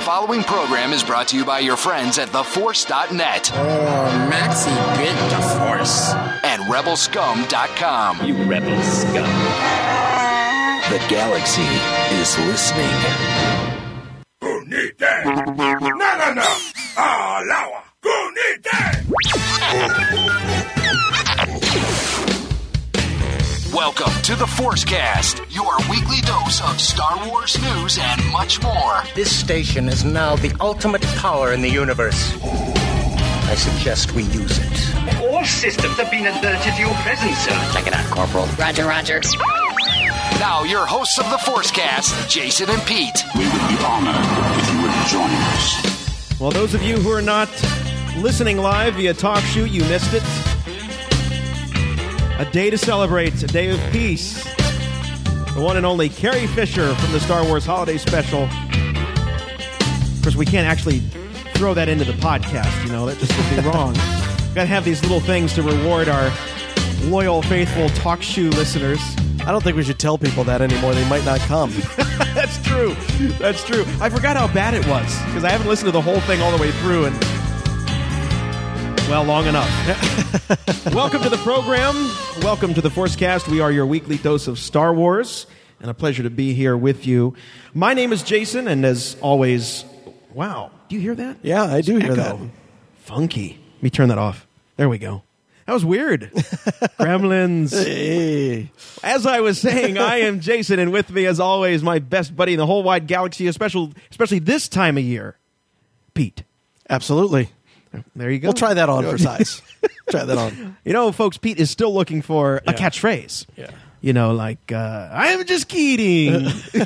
following program is brought to you by your friends at TheForce.net. Oh, Maxie bit the Force. And RebelScum.com. You rebel scum. The galaxy is listening. Who need that? No. Alawa. Who need that? Welcome to the Forcecast, your weekly dose of Star Wars news and much more. This station is now the ultimate power in the universe. I suggest we use it. All systems have been alerted to your presence, sir. Check it out, Corporal. Roger. Now, your hosts of the Forcecast, Jason and Pete. We would be honored if you would join us. Well, those of you who are not listening live via TalkShoe, you missed it. A day to celebrate, a day of peace. The one and only Carrie Fisher from the Star Wars Holiday Special. Of course, we can't actually throw that into the podcast, you know, that just would be wrong. Gotta have these little things to reward our loyal, faithful TalkShoe listeners. I don't think we should tell people that anymore. They might not come. That's true. I forgot how bad it was, because I haven't listened to the whole thing all the way through, and well, long enough. Welcome to the program. Welcome to the Forcecast. We are your weekly dose of Star Wars, and a pleasure to be here with you. My name is Jason, and as always, wow, do you hear that? Yeah, I do hear that. Funky. Let me turn that off. There we go. That was weird. Gremlins. Hey. As I was saying, I am Jason, and with me, as always, my best buddy in the whole wide galaxy, especially this time of year, Pete. Absolutely. There you go. We'll try that on for size. Try that on. You know, folks, Pete is still looking for a catchphrase. Yeah. You know, like, I'm just kidding.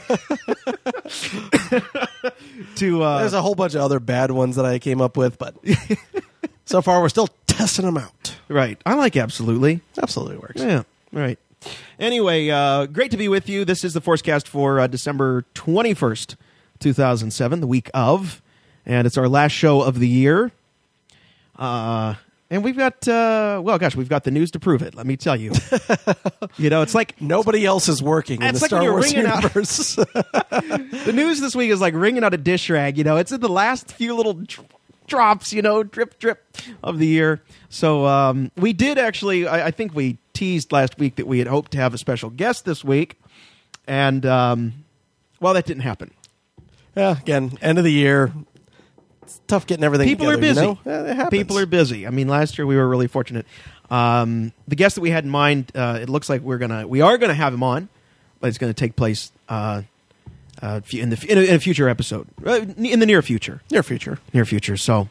There's a whole bunch of other bad ones that I came up with, but so far we're still testing them out. Right. I like absolutely. Absolutely works. Yeah. Right. Anyway, great to be with you. This is the Forcecast for December 21st, 2007, the week of, and it's our last show of the year. And we've got, we've got the news to prove it. Let me tell you. You know, it's like nobody else is working in the Star Wars universe. The news this week is like wringing out a dish rag. You know, it's in the last few little drops, you know, drip of the year. So we did actually, I think we teased last week that we had hoped to have a special guest this week. And, that didn't happen. Yeah, again, end of the year. It's tough getting everything together. People are busy. You know? Yeah, it happens. People are busy. I mean, last year we were really fortunate. The guest that we had in mind, it looks like we are gonna have him on, but it's going to take place in a future episode, in the near future. Near future. So,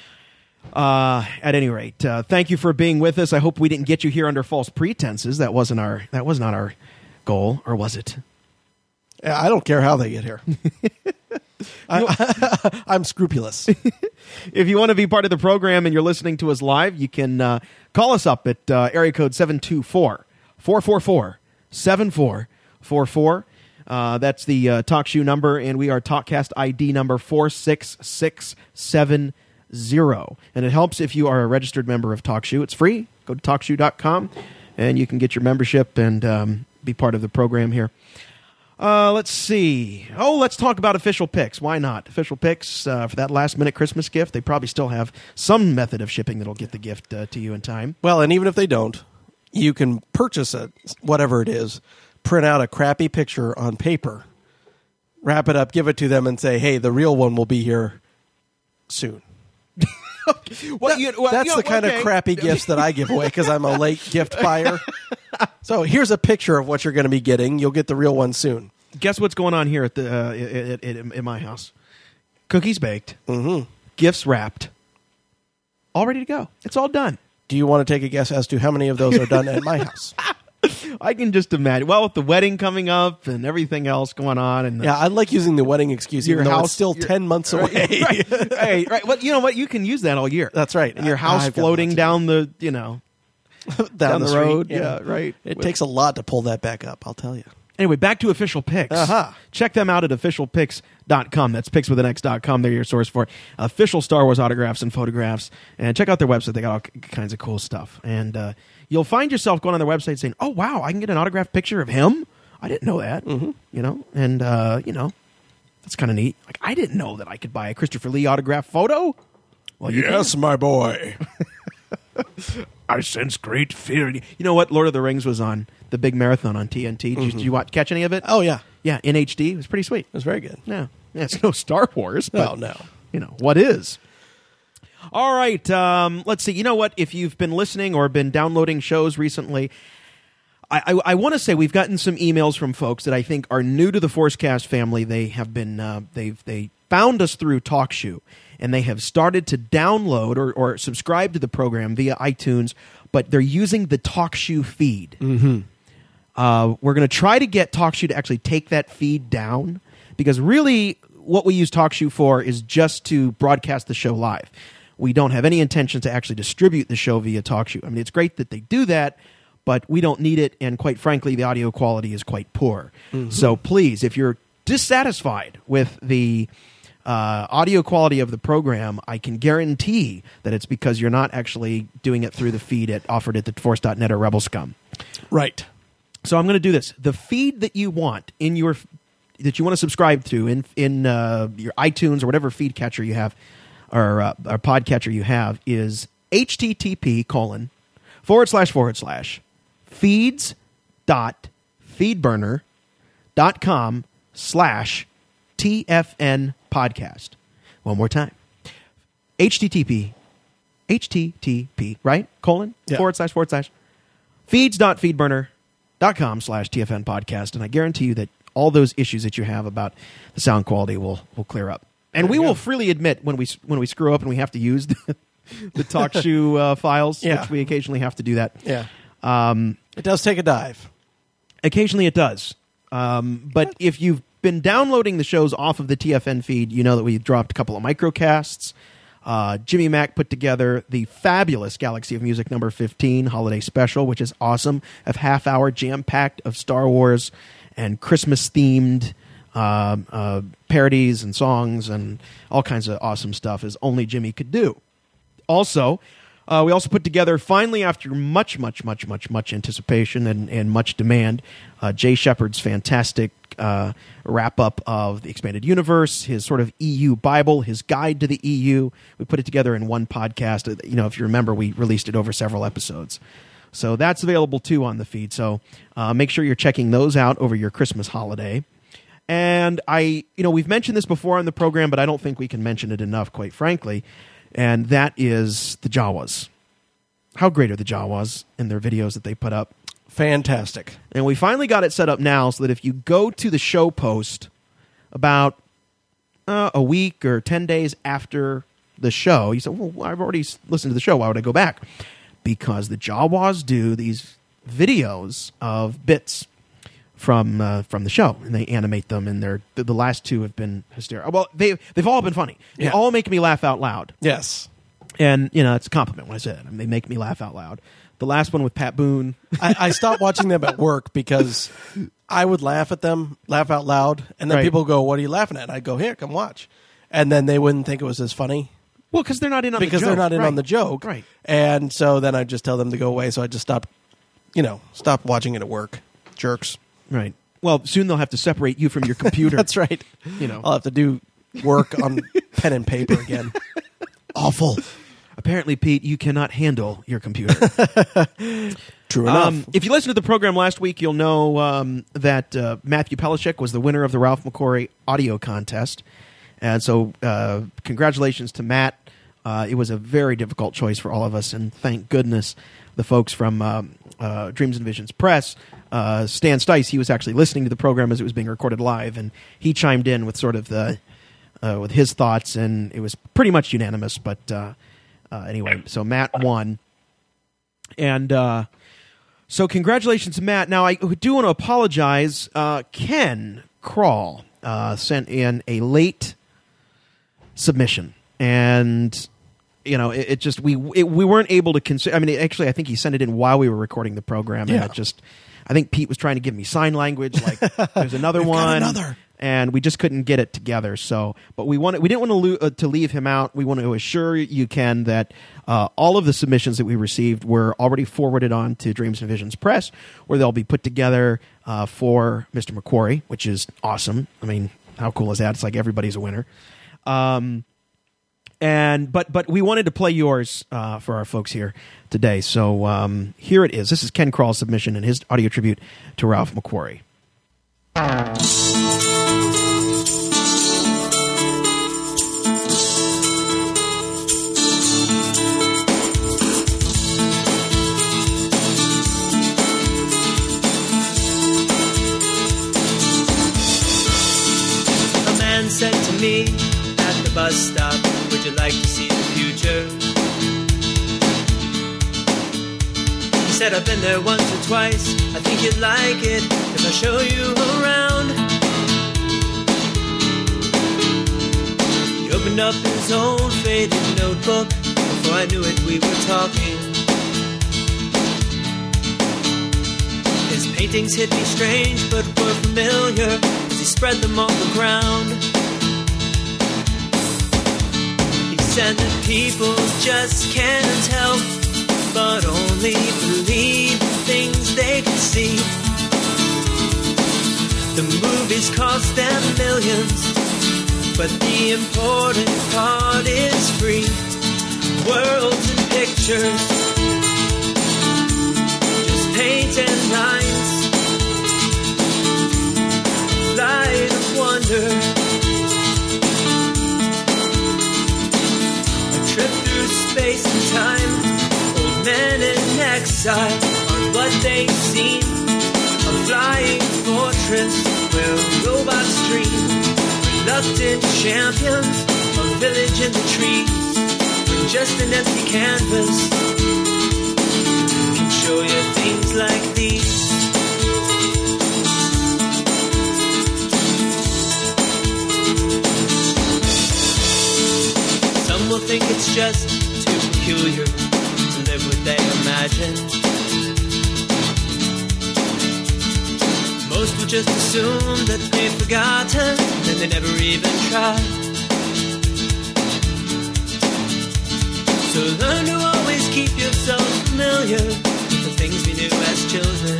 at any rate, thank you for being with us. I hope we didn't get you here under false pretenses. That was not our goal, or was it? Yeah, I don't care how they get here. I'm scrupulous. If you want to be part of the program and you're listening to us live, you can call us up at area code 724-444-7444. That's the TalkShoe number, and we are TalkCast ID number 46670. And it helps if you are a registered member of TalkShoe. It's free. Go to TalkShoe.com, and you can get your membership and be part of the program here. Let's see. Let's talk about official picks. Why not? Official picks for that last-minute Christmas gift. They probably still have some method of shipping that'll get the gift to you in time. Well, and even if they don't, you can purchase it, whatever it is, print out a crappy picture on paper, wrap it up, give it to them, and say, hey, the real one will be here soon. That's the kind of crappy gifts that I give away because I'm a late gift buyer. So here's a picture of what you're going to be getting. You'll get the real one soon. Guess what's going on here at the in my house? Cookies baked, mm-hmm. Gifts wrapped, all ready to go. It's all done. Do you want to take a guess as to how many of those are done at my house? I can just imagine. Well, with the wedding coming up and everything else going on, and I like using the wedding excuse. Even though it's still 10 months away. Right. Well, you know what? You can use that all year. That's right. And your house floating down the down the road. Street, yeah, right. It takes a lot to pull that back up. I'll tell you. Anyway, back to official picks. Check them out at officialpicks.com. That's picks with an X.com. They're your source for official Star Wars autographs and photographs. And check out their website. They got all kinds of cool stuff. And you'll find yourself going on their website saying, oh, wow, I can get an autographed picture of him? I didn't know that. Mm-hmm. You know? And, That's kind of neat. Like, I didn't know that I could buy a Christopher Lee autographed photo. Well, you Yes, my boy. I sense great fear. You know what? Lord of the Rings was on the big marathon on TNT. Did you catch any of it? Oh, yeah. Yeah, in HD. It was pretty sweet. It was very good. Yeah, it's no Star Wars. But, Oh, no. You know, what is? All right, let's see. You know what? If you've been listening or been downloading shows recently, I want to say we've gotten some emails from folks that I think are new to the Forcecast family. They have been they found us through TalkShoe, and they have started to download or subscribe to the program via iTunes, but they're using the TalkShoe feed. Mm-hmm. We're going to try to get TalkShoe to actually take that feed down, because really what we use TalkShoe for is just to broadcast the show live. We don't have any intention to actually distribute the show via TalkShoe. I mean, it's great that they do that, but we don't need it, and quite frankly, the audio quality is quite poor. Mm-hmm. So please, if you're dissatisfied with the audio quality of the program, I can guarantee that it's because you're not actually doing it through the feed offered at theforce.net or Rebel Scum. Right. So I'm going to do this. The feed that you want that you want to subscribe to in your iTunes or whatever feed catcher you have, or podcatcher you have, is http://feeds.feedburner.com/TFN podcast. One more time. http, right? / feeds.feedburner.com/TFN podcast. And I guarantee you that all those issues that you have about the sound quality will clear up. And we will freely admit when we screw up and we have to use the TalkShoe files, which we occasionally have to do that. Yeah. It does take a dive. Occasionally it does. But if you've been downloading the shows off of the TFN feed, you know that we dropped a couple of microcasts. Jimmy Mack put together the fabulous Galaxy of Music number 15 holiday special, which is awesome. A half-hour jam-packed of Star Wars and Christmas-themed parodies and songs and all kinds of awesome stuff, as only Jimmy could do. Also, we also put together, finally, after much anticipation and much demand, Jay Shepard's fantastic wrap-up of the Expanded Universe, his sort of EU Bible, his guide to the EU. We put it together in one podcast. You know, if you remember, we released it over several episodes. So that's available, too, on the feed. So make sure you're checking those out over your Christmas holiday. And we've mentioned this before on the program, but I don't think we can mention it enough, quite frankly. And that is the Jawas. How great are the Jawas in their videos that they put up? Fantastic. And we finally got it set up now so that if you go to the show post about a week or 10 days after the show, you say, well, I've already listened to the show. Why would I go back? Because the Jawas do these videos of bits from the show, and they animate them, and the last two have been hysterical. Well, they've all been funny. They all make me laugh out loud. Yes. And, it's a compliment when I say that. I mean, they make me laugh out loud. The last one with Pat Boone. I stopped watching them at work because I would laugh at them, laugh out loud, and then people go, "What are you laughing at?" And I'd go, "Here, come watch." And then they wouldn't think it was as funny. Well, because they're not in on the joke. Because they're not in on the joke. Right. And so then I'd just tell them to go away, so I just stopped watching it at work. Jerks. Right. Well, soon they'll have to separate you from your computer. That's right. I'll have to do work on pen and paper again. Awful. Apparently, Pete, you cannot handle your computer. True enough. If you listened to the program last week, you'll know that Matthew Pelishek was the winner of the Ralph McQuarrie audio contest. And so congratulations to Matt. It was a very difficult choice for all of us, and thank goodness the folks from Dreams and Visions Press, Stan Stice, he was actually listening to the program as it was being recorded live, and he chimed in with sort of with his thoughts, and it was pretty much unanimous. But anyway, so Matt won. And so congratulations to Matt. Now, I do want to apologize. Ken Crawl sent in a late submission, and it just we weren't able to consider. I mean, actually, I think he sent it in while we were recording the program, and I think Pete was trying to give me sign language, like there's another one, and we just couldn't get it together. So, but we didn't want to leave him out. We want to assure you, Ken, that all of the submissions that we received were already forwarded on to Dreams and Visions Press, where they'll be put together for Mr. McQuarrie, which is awesome. I mean, how cool is that? It's like everybody's a winner. But we wanted to play yours for our folks here today. So here it is. This is Ken Krall's submission and his audio tribute to Ralph McQuarrie. Said to me at the bus stop, would you like to see the future? He said, I've been there once or twice, I think you'd like it if I show you around. He opened up his old faded notebook. Before I knew it, we were talking. His paintings hit me strange but were familiar as he spread them on the ground. And that people just can't help but only believe the things they can see. The movies cost them millions, but the important part is free. Worlds and pictures, just paint and lines, light of wonder. Trip through space and time, old men in exile on what they seem. A flying fortress where robots dream. Reluctant champions, a village in the trees. With just an empty canvas, can show you things like these. Some will think it's just too peculiar to live what they imagine. Most will just assume that they've forgotten, and they never even try. So learn to always keep yourself familiar with the things we knew as children,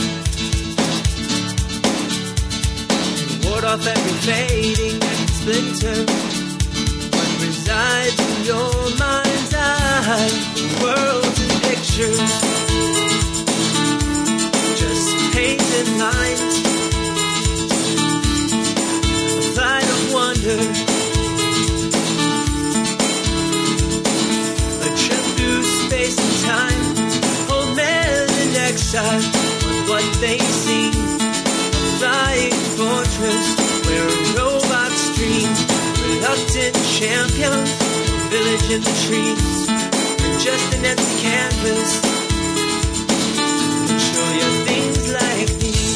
and ward off every fading splinter resides in your mind's eye. Worlds and pictures, just painted lines, a light of wonder, a trip through space and time. Old men in exile on what they see. A flying fortress where robots dream. Reluctant champions, a village in the trees, and just an empty canvas can show you things like these.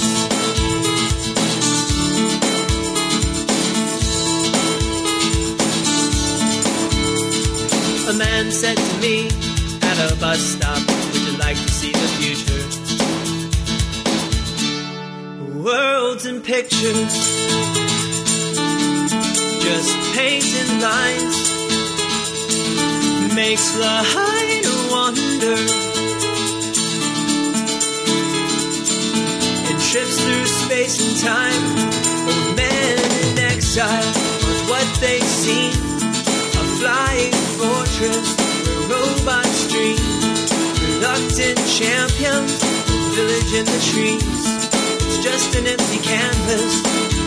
A man said to me at a bus stop, would you like to see the future? Worlds and pictures, just painting lines, makes light a wonder. It trips through space and time, old men in exile on what they see. A flying fortress where robots dream. Reluctant champions, a village in the trees. It's just an empty canvas.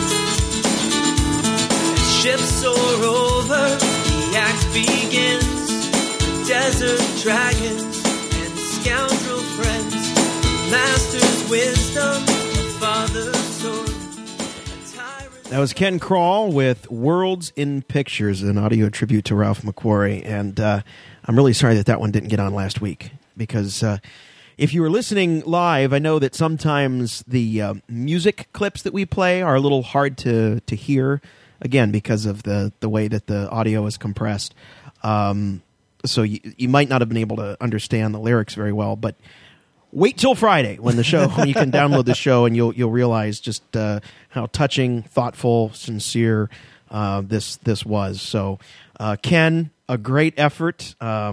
Ships soar over, the act begins. Desert dragons and scoundrel friends. Master's wisdom, a father's sword. That was Ken Krall with Worlds in Pictures, an audio tribute to Ralph McQuarrie. And I'm really sorry that one didn't get on last week, because if you were listening live, I know that sometimes the music clips that we play are a little hard to hear. Again, because of the way that the audio is compressed. So you might not have been able to understand the lyrics very well, but wait till Friday when you can download the show, and you'll realize just how touching, thoughtful, sincere this was. So, Ken, a great effort.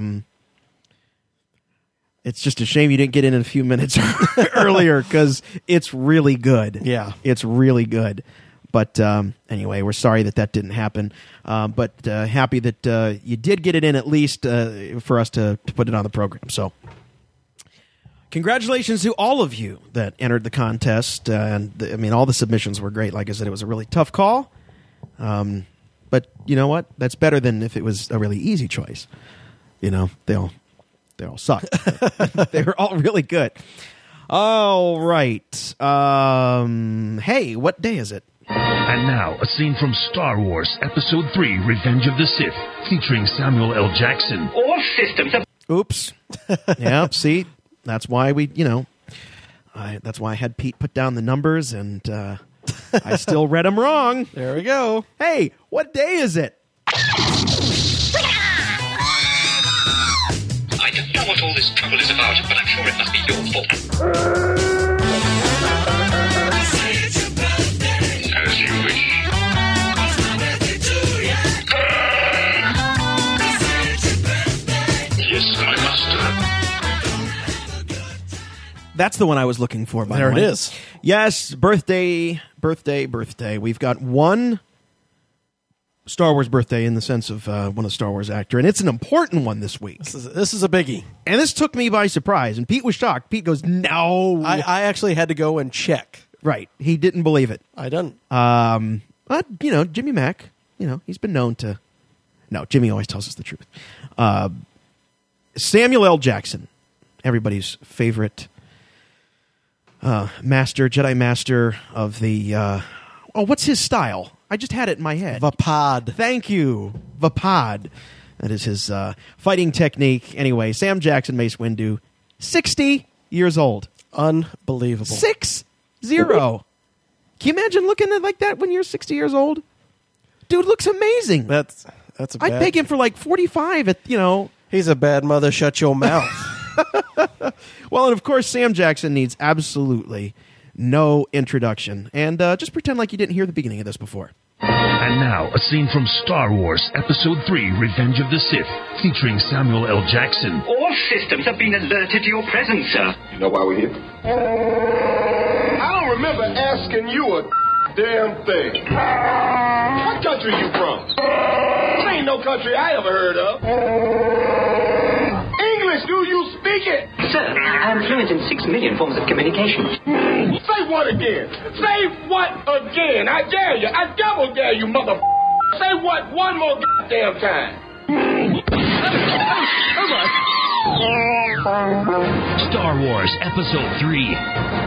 It's just a shame you didn't get in a few minutes earlier, because it's really good. Yeah. It's really good. But anyway, we're sorry that didn't happen. But happy that you did get it in at least for us to put it on the program. So congratulations to all of you that entered the contest. All the submissions were great. Like I said, it was a really tough call. But you know what? That's better than if it was a really easy choice. They all suck. They were all really good. All right. Hey, what day is it? And now, a scene from Star Wars Episode 3, Revenge of the Sith, featuring Samuel L. Jackson. All systems are... Oops. Yeah, see? That's why that's why I had Pete put down the numbers, and I still read them wrong. There we go. Hey, what day is it? I don't know what all this trouble is about, but I'm sure it must be your fault. As you wish. Yes, my master. That's the one I was looking for, by the way. There it is. Yes, birthday. We've got one Star Wars birthday in the sense of one of the Star Wars actor, and it's an important one this week. This is a biggie. And this took me by surprise, and Pete was shocked. Pete goes, no. I actually had to go and check. Right. He didn't believe it. I didn't. But, Jimmy Mack, he's been known to... No, Jimmy always tells us the truth. Samuel L. Jackson, everybody's favorite Jedi Master of the... what's his style? I just had it in my head. Vapad. Thank you. Vapad. That is his fighting technique. Anyway, Sam Jackson, Mace Windu, 60 years old. Unbelievable. 60. Can you imagine looking at like that when you're 60 years old? Dude looks amazing. That's a bad... I'd take him for like 45 at, He's a bad mother, shut your mouth. Well, and of course, Sam Jackson needs absolutely no introduction. And just pretend like you didn't hear the beginning of this before. And now, a scene from Star Wars Episode 3, Revenge of the Sith, featuring Samuel L. Jackson. All systems have been alerted to your presence, sir. You know why we're here? I don't remember asking you a damn thing. What country you from? This ain't no country I ever heard of. English, do you speak it? Sir, I am fluent in 6 million forms of communication. Say what again? Say what again? I dare you. I double dare you, mother. Say what one more goddamn time. Star Wars Episode 3.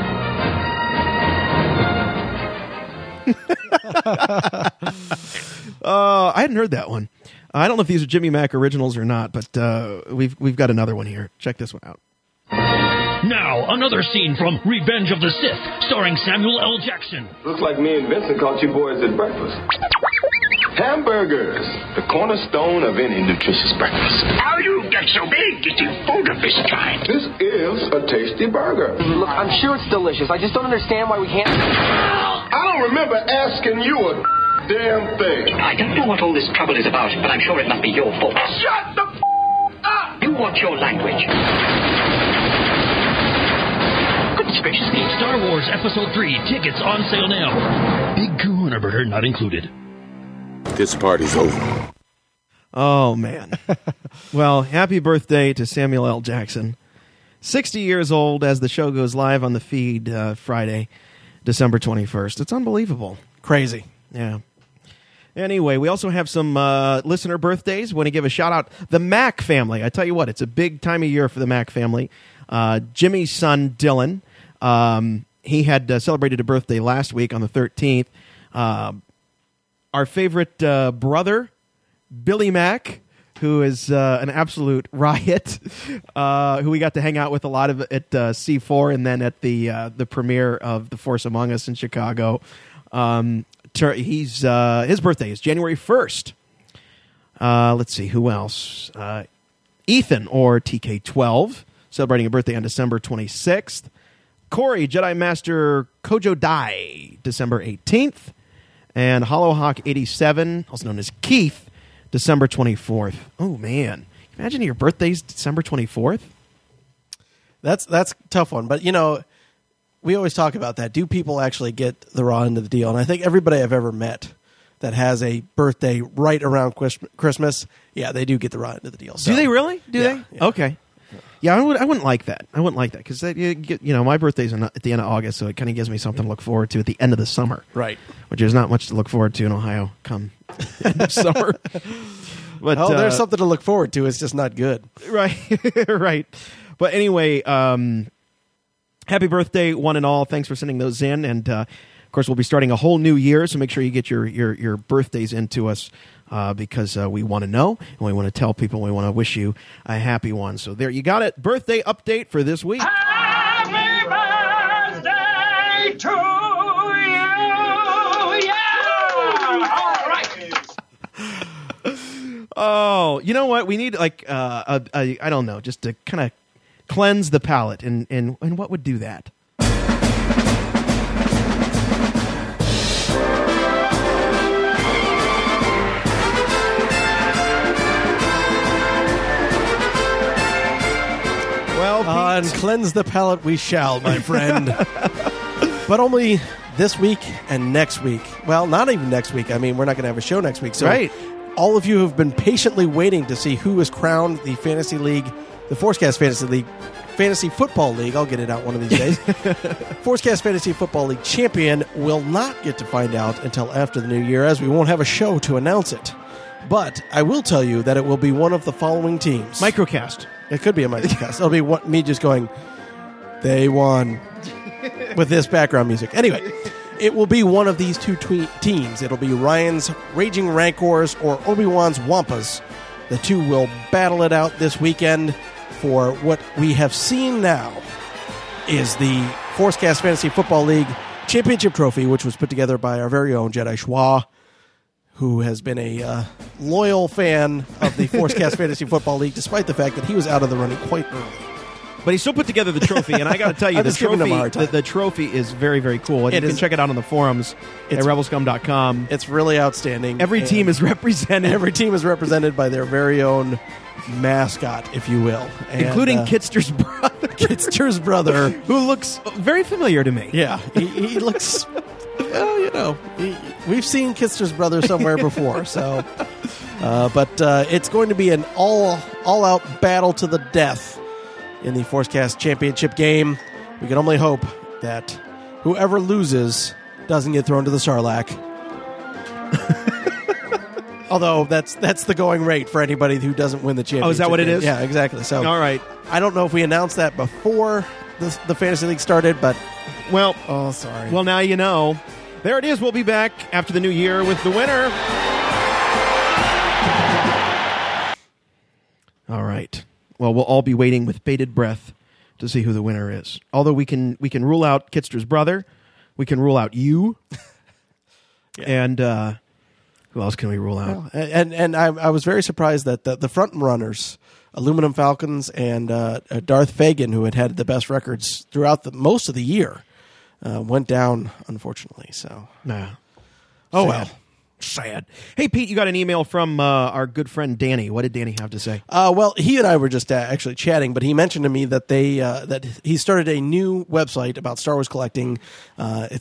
I hadn't heard that one. I don't know if these are Jimmy Mack originals or not, but we've got another one here. Check this one out. Now, another scene from Revenge of the Sith, starring Samuel L. Jackson. Looks like me and Vincent caught you boys at breakfast. Hamburgers, the cornerstone of any nutritious breakfast. How you get so big eating food of this kind? This is a tasty burger. Look, I'm sure it's delicious. I just don't understand why we can't... I don't remember asking you a damn thing. I don't know what all this trouble is about, but I'm sure it must be your fault. Shut the up! You watch your language. Goodness gracious me. Star Wars Episode 3, tickets on sale now. Big Kahuna Burger not included. This party's over. Oh, man. Well, happy birthday to Samuel L. Jackson. 60 years old as the show goes live on the feed Friday, December 21st. It's unbelievable. Crazy. Yeah. Anyway, we also have some listener birthdays. Want to give a shout out the Mack family. I tell you what, it's a big time of year for the Mack family. Jimmy's son, Dylan, he had celebrated a birthday last week on the 13th. Our favorite brother, Billy Mack, who is an absolute riot, who we got to hang out with a lot of at C4 and then at the premiere of The Force Among Us in Chicago. His birthday is January 1st. Let's see, who else? Ethan, or TK12, celebrating a birthday on December 26th. Corey, Jedi Master Kojo Dai, December 18th. And Hollowhawk 87, also known as Keith, December 24th. Oh, man. Imagine your birthday's December 24th. That's a tough one. But, we always talk about that. Do people actually get the raw end of the deal? And I think everybody I've ever met that has a birthday right around Christmas, yeah, they do get the raw end of the deal. So, do they really? Do yeah, they? yeah. Okay. Yeah, I wouldn't like that. I wouldn't like that because my birthday's at the end of August, so it kind of gives me something to look forward to at the end of the summer. Right. Which is not much to look forward to in Ohio come end of summer. But there's something to look forward to. It's just not good. Right. Right. But anyway, happy birthday, one and all. Thanks for sending those in. And, of course, we'll be starting a whole new year, so make sure you get your birthdays into us because we want to know, and we want to tell people, and we want to wish you a happy one. So there you got it. Birthday update for this week. Happy birthday to you! Yeah! All right. Oh, you know what? We need I don't know, just to kind of cleanse the palate, and what would do that? Well, and cleanse the palate we shall, my friend. But only this week and next week. Well, not even next week. I mean, we're not going to have a show next week. So right. All of you have been patiently waiting to see who is crowned the Fantasy League, the Forcecast Fantasy League, Fantasy Football League. I'll get it out one of these days. Forcecast Fantasy Football League champion will not get to find out until after the new year, as we won't have a show to announce it. But I will tell you that it will be one of the following teams. Microcast. It could be a microcast. It'll be me just going, they won, with this background music. Anyway, it will be one of these two teams. It'll be Ryan's Raging Rancors or Obi-Wan's Wampas. The two will battle it out this weekend for what we have seen now is the Forcecast Fantasy Football League Championship Trophy, which was put together by our very own Jedi Schwa, who has been a loyal fan of the Forcecast Fantasy Football League, despite the fact that he was out of the running quite early. But he still put together the trophy, and I got to tell you, the trophy is very, very cool. And you can check it out on the forums at rebelscum.com. It's really outstanding. Every team is represented. Every team is represented by their very own mascot, if you will. And, including Kitster's brother. Kitster's brother. Who looks very familiar to me. Yeah, he looks... Well, you know, we've seen Kitster's brother somewhere before, so... but it's going to be an all-out battle to the death in the Forcecast Championship game. We can only hope that whoever loses doesn't get thrown to the Sarlacc. Although that's the going rate for anybody who doesn't win the championship. Oh, is that what it is? Yeah, exactly. So, all right. I don't know if we announced that before the Fantasy League started, but... Well, oh, sorry. Well, now you know. There it is. We'll be back after the new year with the winner. All right. Well, we'll all be waiting with bated breath to see who the winner is. Although we can rule out Kitster's brother, we can rule out you, and who else can we rule out? Well, and I was very surprised that the front runners, Aluminum Falcons and Darth Fagan, who had the best records throughout most of the year, went down, unfortunately. So, nah. Oh, well. Sad. Hey, Pete, you got an email from our good friend Danny. What did Danny have to say? Well, he and I were just actually chatting, but he mentioned to me that that he started a new website about Star Wars collecting. It's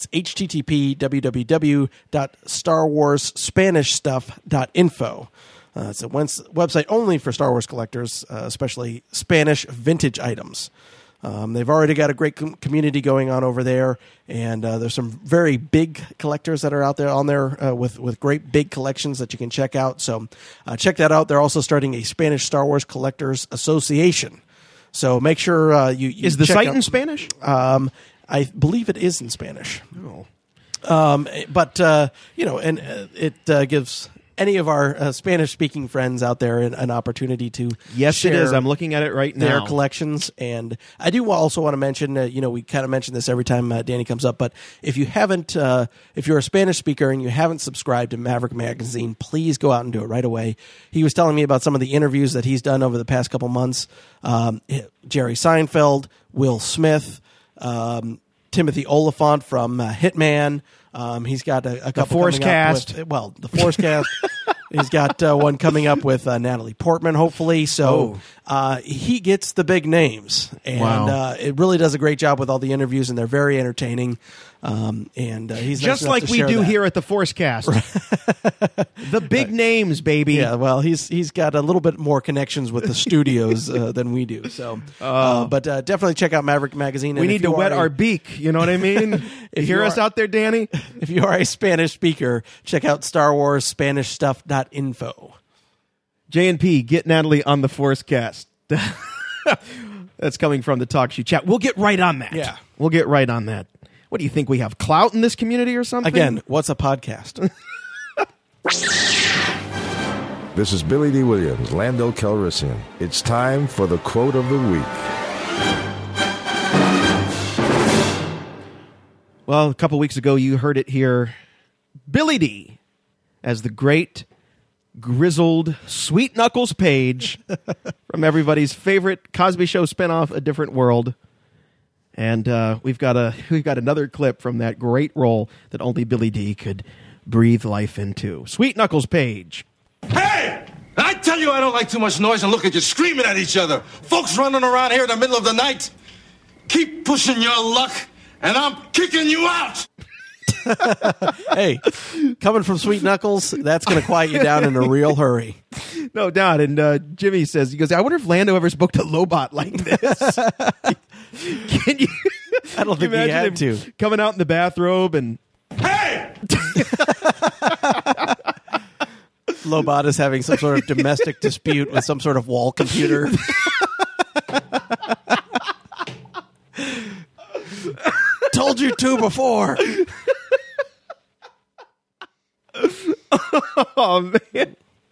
http://StarWarsSpanishStuff.info. It's a website only for Star Wars collectors, especially Spanish vintage items. They've already got a great community going on over there, and there's some very big collectors that are out there on there with great big collections that you can check out. So check that out. They're also starting a Spanish Star Wars Collectors Association. So make sure you is the site in Spanish? I believe it is in Spanish. Oh. But it gives any of our Spanish-speaking friends out there an opportunity to share it is. I'm looking at it right now. Their collections. And I do also want to mention, we kind of mention this every time Danny comes up, but if you haven't, if you're a Spanish speaker and you haven't subscribed to Maverick Magazine, please go out and do it right away. He was telling me about some of the interviews that he's done over the past couple months. Jerry Seinfeld, Will Smith, Timothy Oliphant from Hitman. He's got a couple Forcecast. the Forcecast. He's got one coming up with Natalie Portman, hopefully. So he gets the big names. And it really does a great job with all the interviews, and they're very entertaining. And he's just nice like we do that. here at the Forcecast. The big names, baby. Yeah, well, he's got a little bit more connections with the studios than we do. So, but definitely check out Maverick Magazine. We need to wet our beak. You know what I mean? You hear us out there, Danny? If you are a Spanish speaker, check out StarWarsSpanishStuff.info. J&P, get Natalie on the Forcecast. That's coming from the Talk Shoe Chat. We'll get right on that. Yeah. We'll get right on that. What do you think? We have clout in this community or something? Again, what's a podcast? This is Billy D. Williams, Lando Calrissian. It's time for the quote of the week. Well, a couple weeks ago, you heard it here. Billy D. as the great, grizzled, Sweet Knuckles Page from everybody's favorite Cosby Show spinoff, A Different World. And we've got another clip from that great role that only Billy D could breathe life into. Sweet Knuckles Page. Hey! I tell you I don't like too much noise, and look at you screaming at each other. Folks running around here in the middle of the night. Keep pushing your luck, and I'm kicking you out. Hey, coming from Sweet Knuckles, that's going to quiet you down in a real hurry. No doubt. And Jimmy says, he goes, I wonder if Lando ever spoke to Lobot like this. Can you? I don't think he had to. Coming out in the bathrobe and... Hey! Lobot is having some sort of domestic dispute with some sort of wall computer. Told you to before. Oh, man.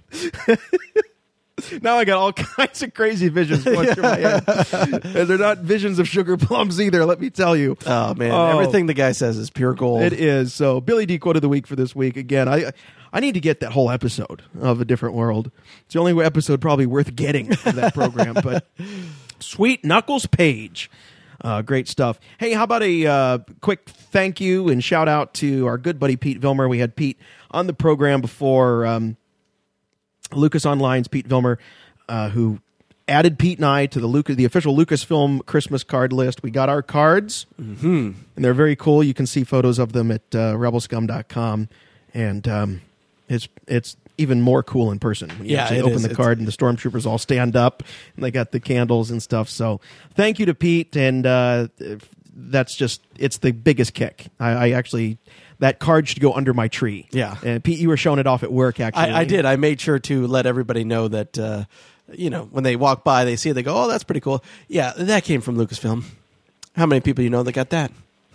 Now I got all kinds of crazy visions going through my head. And they're not visions of sugar plums either, let me tell you. Oh, man. Everything the guy says is pure gold. It is. So, Billy D. Quote of the Week for this week. Again, I need to get that whole episode of A Different World. It's the only episode probably worth getting of that program. But Sweet Knuckles Page. Great stuff. Hey, how about a quick thank you and shout out to our good buddy Pete Vilmer. We had Pete on the program before, Lucas Online's Pete Vilmer, who added Pete and I to the official Lucasfilm Christmas card list. We got our cards, and they're very cool. You can see photos of them at rebelscum.com, and it's even more cool in person when you actually open the card and the stormtroopers all stand up and they got the candles and stuff. So thank you to Pete, and that's just, it's the biggest kick. I actually, that card should go under my tree. Yeah. And Pete, you were showing it off at work, actually. I did. I made sure to let everybody know that, when they walk by, they see it, they go, oh, that's pretty cool. Yeah, that came from Lucasfilm. How many people you know that got that?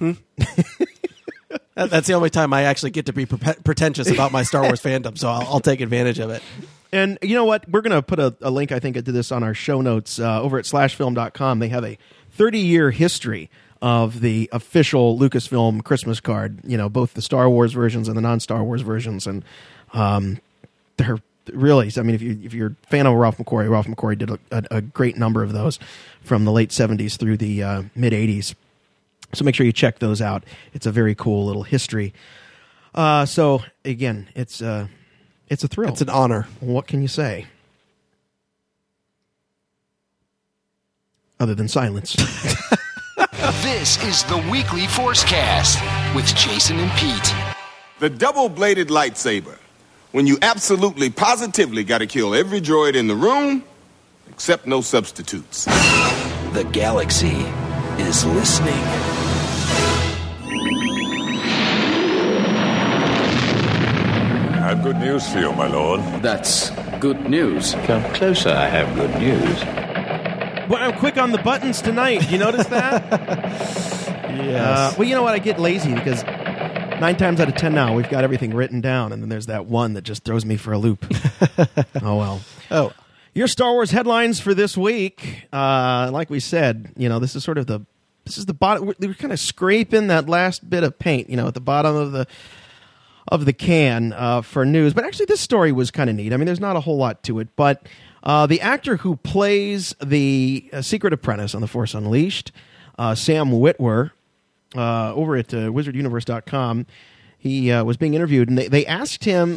That's the only time I actually get to be pretentious about my Star Wars fandom, so I'll take advantage of it. And you know what? We're going to put a link, I think, to this on our show notes over at slashfilm.com. They have a 30-year history of the official Lucasfilm Christmas card, both the Star Wars versions and the non-Star Wars versions. And they're really, I mean, if you're a fan of Ralph McQuarrie did a great number of those from the late 70s through the mid-80s. So make sure you check those out. It's a very cool little history. So again, it's a thrill. It's an honor. What can you say? Other than silence. This is the Weekly Forcecast with Jason and Pete. The double-bladed lightsaber. When you absolutely, positively got to kill every droid in the room, except no substitutes. The galaxy is listening. I have good news for you, my lord. That's good news. Come closer, I have good news. Well, I'm quick on the buttons tonight. You notice that? Yes. Well, you know what? I get lazy because 9 times out of 10 now, we've got everything written down, and then there's that one that just throws me for a loop. Oh, well. Oh. Your Star Wars headlines for this week. Like we said, this is sort of the bottom. We're kind of scraping that last bit of paint, at the bottom of the can for news. But actually, this story was kind of neat. I mean, there's not a whole lot to it, but the actor who plays the Secret Apprentice on The Force Unleashed, Sam Witwer, over at wizarduniverse.com, he was being interviewed, and they asked him,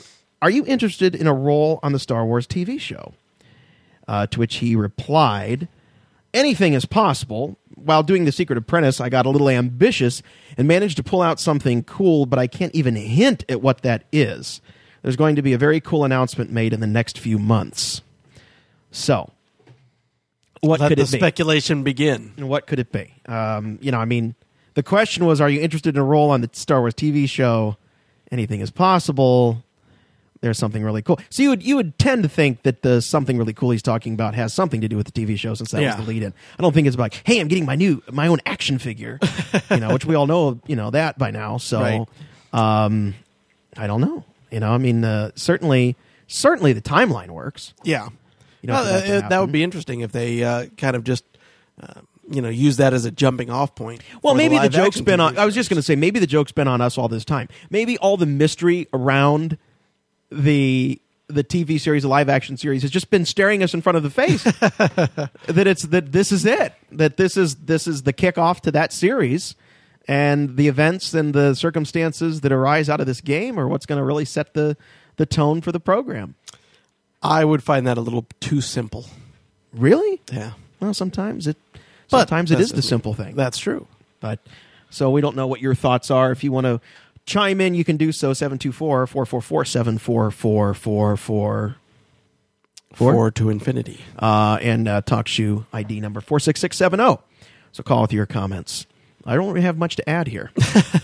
"Are you interested in a role on the Star Wars TV show?" To which he replied, "Anything is possible. While doing The Secret Apprentice, I got a little ambitious and managed to pull out something cool, but I can't even hint at what that is. There's going to be a very cool announcement made in the next few months." So, what Let could the it be? speculation begin. What could it be? The question was, are you interested in a role on the Star Wars TV show? Anything is possible. There's something really cool. So you would tend to think that the something really cool he's talking about has something to do with the TV show, since that was the lead-in. I don't think it's like, hey, I'm getting my own action figure, which we all know, that by now. So, Right. I don't know. Certainly the timeline works. Yeah. That that would be interesting if they kind of just, use that as a jumping off point. Well, for maybe the joke's live-action been on. TV I was just going to say, maybe the joke's been on us all this time. Maybe all the mystery around the TV series, the live action series, has just been staring us in front of the face. that this is it. That this is the kickoff to that series, and the events and the circumstances that arise out of this game are what's going to really set the tone for the program. I would find that a little too simple. Really? Yeah. Well, sometimes it But is the simple thing. That's true. But so we don't know what your thoughts are. If you want to chime in, you can do so. 724-444-7444. 4 to infinity. And TalkShoe ID number 46670. So call with your comments. I don't really have much to add here.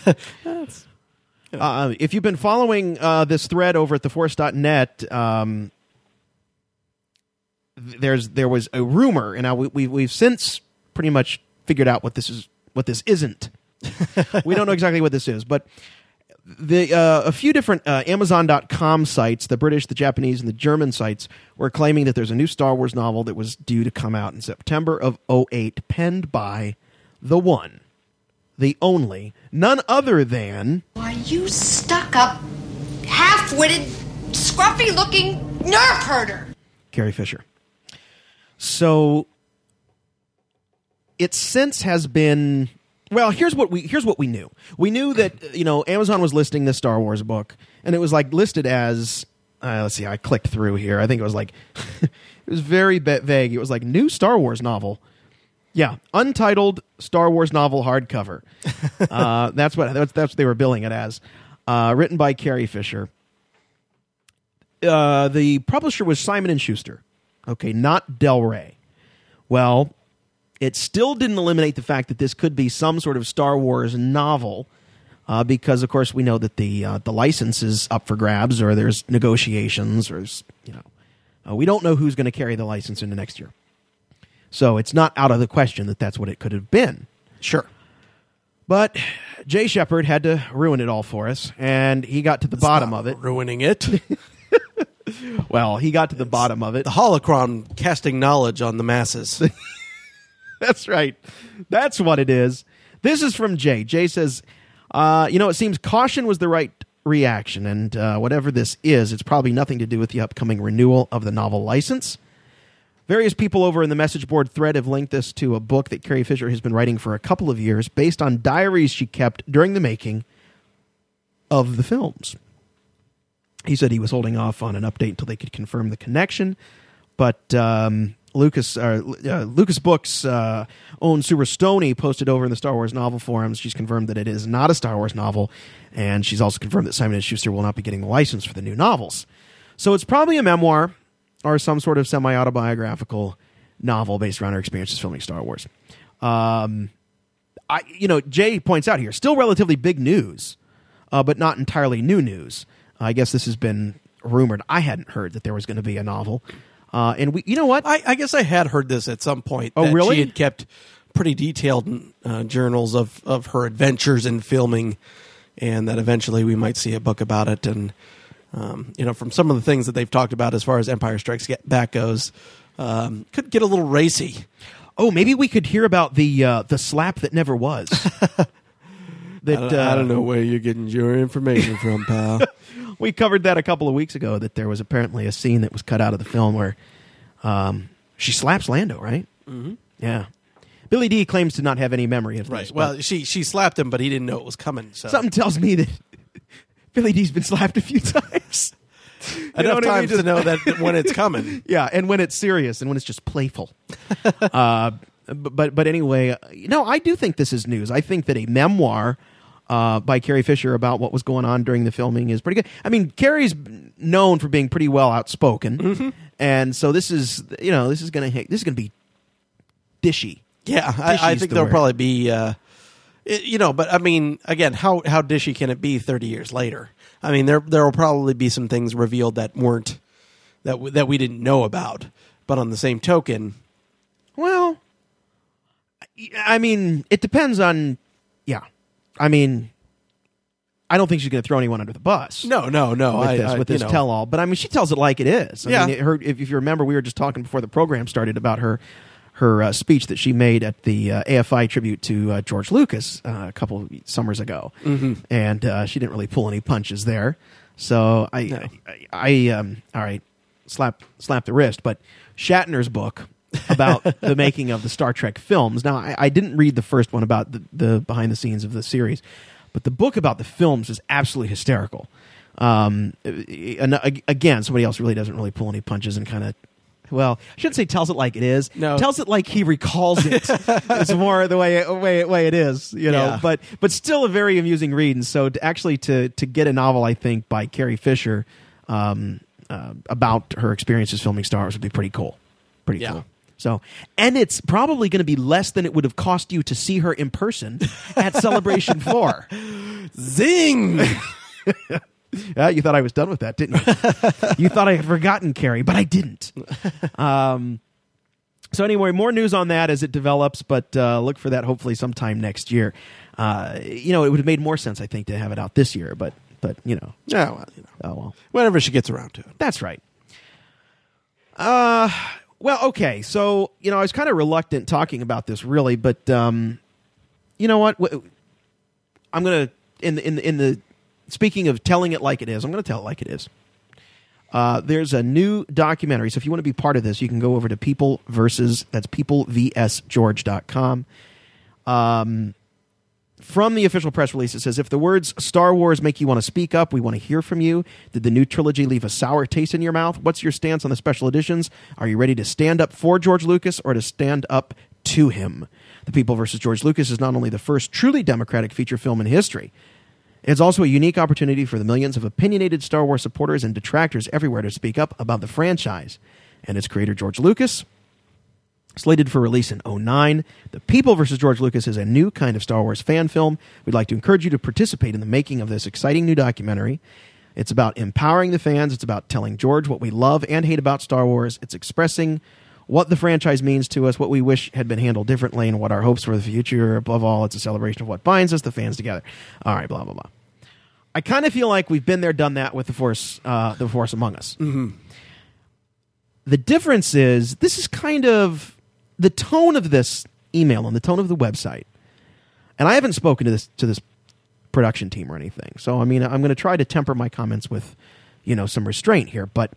If you've been following this thread over at theforce.net, there was a rumor, and now we've since pretty much figured out what this isn't. We don't know exactly what this is, but a few different Amazon.com sites, the British, the Japanese, and the German sites, were claiming that there's a new Star Wars novel that was due to come out in September of 2008, penned by the one, the only, none other than... Why, you stuck-up, half-witted, scruffy-looking nerf herder. Carrie Fisher. So it since has been... Well, here's what we knew. We knew that Amazon was listing this Star Wars book, and it was listed as let's see. I clicked through here. I think it was it was very vague. It was new Star Wars novel. Yeah, untitled Star Wars novel hardcover. That's what they were billing it as. Written by Carrie Fisher. The publisher was Simon & Schuster. Okay, not Del Rey. Well, it still didn't eliminate the fact that this could be some sort of Star Wars novel, because, of course, we know that the license is up for grabs, or there's negotiations, or we don't know who's going to carry the license into next year. So it's not out of the question that that's what it could have been. Sure. But Jay Shepard had to ruin it all for us, and he got to the bottom of it. Ruining it. Well, he got to the bottom of it. The holocron casting knowledge on the masses. That's right. That's what it is. This is from Jay. Jay says, it seems caution was the right reaction, and whatever this is, it's probably nothing to do with the upcoming renewal of the novel license. Various people over in the message board thread have linked this to a book that Carrie Fisher has been writing for a couple of years based on diaries she kept during the making of the films. He said he was holding off on an update until they could confirm the connection, but Lucas Books' own Sue Stoney posted over in the Star Wars novel forums. She's confirmed that it is not a Star Wars novel, and she's also confirmed that Simon & Schuster will not be getting the license for the new novels. So it's probably a memoir or some sort of semi-autobiographical novel based around her experiences filming Star Wars. Jay points out here, still relatively big news, but not entirely new news. I guess this has been rumored. I hadn't heard that there was going to be a novel. And we, you know what? I guess I had heard this at some point. Oh, that really? She had kept pretty detailed journals of her adventures in filming, and that eventually we might see a book about it. And from some of the things that they've talked about as far as Empire Strikes Back goes, could get a little racy. Oh, maybe we could hear about the slap that never was. I don't know where you're getting your information from, pal. We covered that a couple of weeks ago, that there was apparently a scene that was cut out of the film where she slaps Lando, right? Mm-hmm. Yeah. Billy Dee claims to not have any memory of Right. this. Well, she slapped him, but he didn't know it was coming. So. Something tells me that Billy Dee's been slapped a few times. Enough times to know that when it's coming. Yeah, and when it's serious and when it's just playful. But anyway, I do think this is news. I think that a memoir by Carrie Fisher about what was going on during the filming is pretty good. I mean, Carrie's known for being pretty well outspoken, and so this is going to be dishy. Yeah, I think there'll probably be, but I mean, again, how dishy can it be 30 years later? I mean, there will probably be some things revealed that weren't that we didn't know about. But on the same token, well, I mean, it depends on. Yeah, I mean, I don't think she's going to throw anyone under the bus. No. With this tell-all, but I mean, she tells it like it is. I mean, if you remember, we were just talking before the program started about her speech that she made at the AFI tribute to George Lucas a couple of summers ago, and she didn't really pull any punches there. So all right, slap the wrist. But Shatner's book about the making of the Star Trek films. Now, I didn't read the first one about the behind the scenes of the series, but the book about the films is absolutely hysterical. And again, somebody else doesn't really pull any punches and kind of. Well, I shouldn't say tells it like it is. No. Tells it like he recalls it. It's more the way it is, Yeah. But still a very amusing read. And so to get a novel, I think, by Carrie Fisher about her experiences filming Star Wars would be pretty cool. Pretty cool. So, and it's probably going to be less than it would have cost you to see her in person at Celebration 4. Zing! Yeah, you thought I was done with that, didn't you? You thought I had forgotten Carrie, but I didn't. So anyway, more news on that as it develops, but look for that hopefully sometime next year. It would have made more sense, I think, to have it out this year, but Yeah, well, oh well. Whenever she gets around to it. That's right. Well, okay, so, I was kind of reluctant talking about this, really, but you know what? I'm going to, in the speaking of telling it like it is, I'm going to tell it like it is. There's a new documentary, so if you want to be part of this, you can go over to peoplevsgeorge.com. From the official press release, it says, if the words Star Wars make you want to speak up, we want to hear from you. Did the new trilogy leave a sour taste in your mouth? What's your stance on the special editions? Are you ready to stand up for George Lucas or to stand up to him? The People vs. George Lucas is not only the first truly democratic feature film in history, it's also a unique opportunity for the millions of opinionated Star Wars supporters and detractors everywhere to speak up about the franchise. And its creator, George Lucas, slated for release in 2009, The People vs. George Lucas is a new kind of Star Wars fan film. We'd like to encourage you to participate in the making of this exciting new documentary. It's about empowering the fans. It's about telling George what we love and hate about Star Wars. It's expressing what the franchise means to us, what we wish had been handled differently, and what our hopes for the future. Above all, it's a celebration of what binds us, the fans, together. All right, blah, blah, blah. I kind of feel like we've been there, done that with The Force Among Us. Mm-hmm. The difference is, this is kind of the tone of this email and the tone of the website. And I haven't spoken to this production team or anything. So, I mean, I'm going to try to temper my comments with, some restraint here. But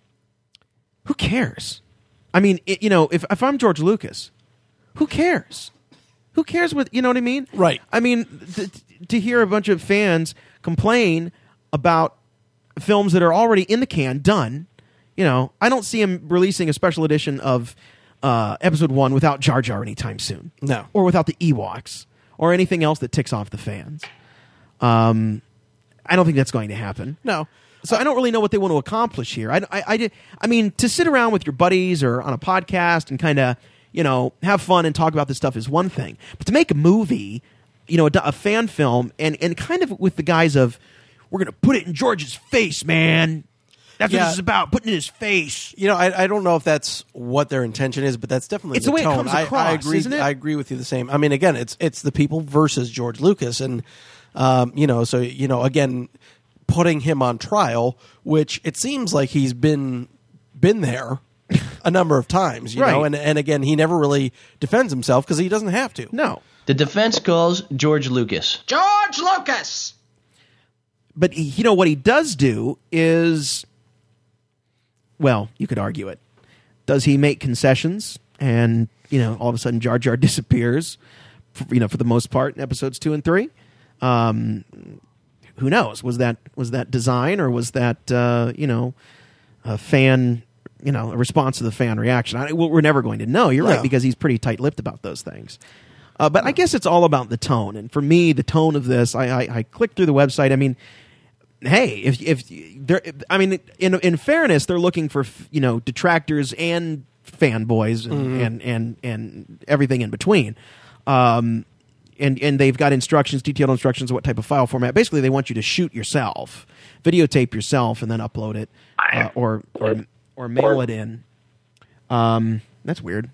who cares? I mean, if I'm George Lucas, who cares? Who cares what, you know what I mean? Right. I mean, to hear a bunch of fans complain about films that are already in the can, done, I don't see him releasing a special edition of Episode 1 without Jar Jar anytime soon. No. Or without the Ewoks or anything else that ticks off the fans. I don't think that's going to happen. No. So I don't really know what they want to accomplish here. I mean, to sit around with your buddies or on a podcast and kind of, have fun and talk about this stuff is one thing. But to make a movie, a fan film, and kind of with the guise of, we're going to put it in George's face, man. That's what this is about, putting it in his face. I don't know if that's what their intention is, but that's definitely the way tone. it comes across, I agree, isn't it? I agree with you the same. I mean, again, it's the people versus George Lucas, and again, putting him on trial, which it seems like he's been there a number of times, right. know, and again, he never really defends himself because he doesn't have to. No. The defense calls George Lucas. George Lucas! But what he does do is, well, you could argue it. Does he make concessions and, all of a sudden Jar Jar disappears, for the most part in episodes 2 and 3? who knows? Was that design, or was that a fan, a response to the fan reaction? We're never going to know. You're right, because he's pretty tight-lipped about those things. But I guess it's all about the tone. And for me, the tone of this, I clicked through the website. I mean, hey, if they're, I mean, in fairness, they're looking for detractors and fanboys and everything in between. And they've got detailed instructions of what type of file format. Basically, they want you to shoot yourself, videotape yourself, and then upload it, or mail it in. That's weird.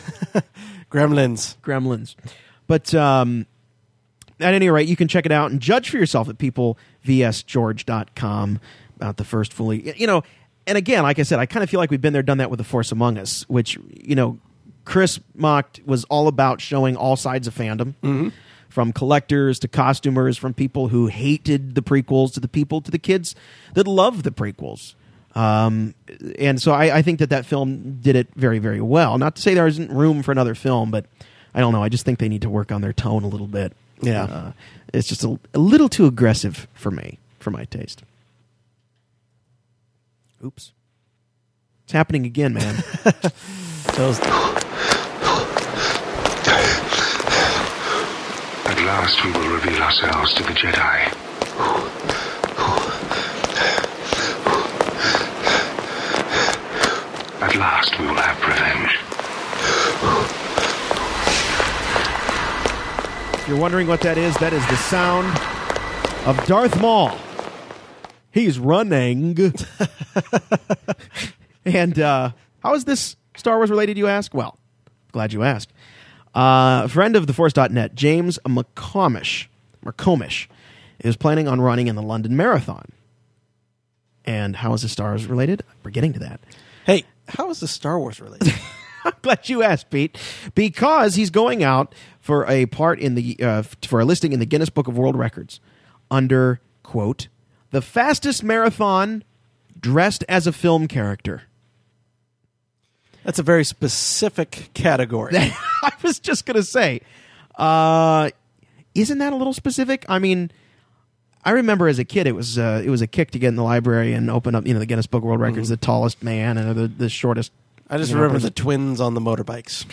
Gremlins. But at any rate, you can check it out and judge for yourself at peoplevsgeorge.com about the first fully, and again, like I said, I kind of feel like we've been there, done that with The Force Among Us, which, Chris mocked was all about showing all sides of fandom, from collectors to costumers, from people who hated the prequels to the kids that love the prequels. And so I think that film did it very, very well. Not to say there isn't room for another film, but I don't know. I just think they need to work on their tone a little bit. Yeah. It's just a little too aggressive for me, for my taste. Oops. It's happening again, man. At last we will reveal ourselves to the Jedi. At last we will have revenge. If you're wondering what that is the sound of Darth Maul. He's running. And how is this Star Wars related, you ask? Well, glad you asked. A friend of theforce.net, James McComish, is planning on running in the London Marathon. And how is this Star Wars related? We're getting to that. Hey, how is this Star Wars related? I'm glad you asked, Pete. Because he's going out for a part in for a listing in the Guinness Book of World Records under, quote, the fastest marathon dressed as a film character. That's a very specific category. I was just going to say, isn't that a little specific? I mean, I remember as a kid, it was a kick to get in the library and open up, the Guinness Book of World Records, the tallest man and the shortest. I just remember the twins on the motorbikes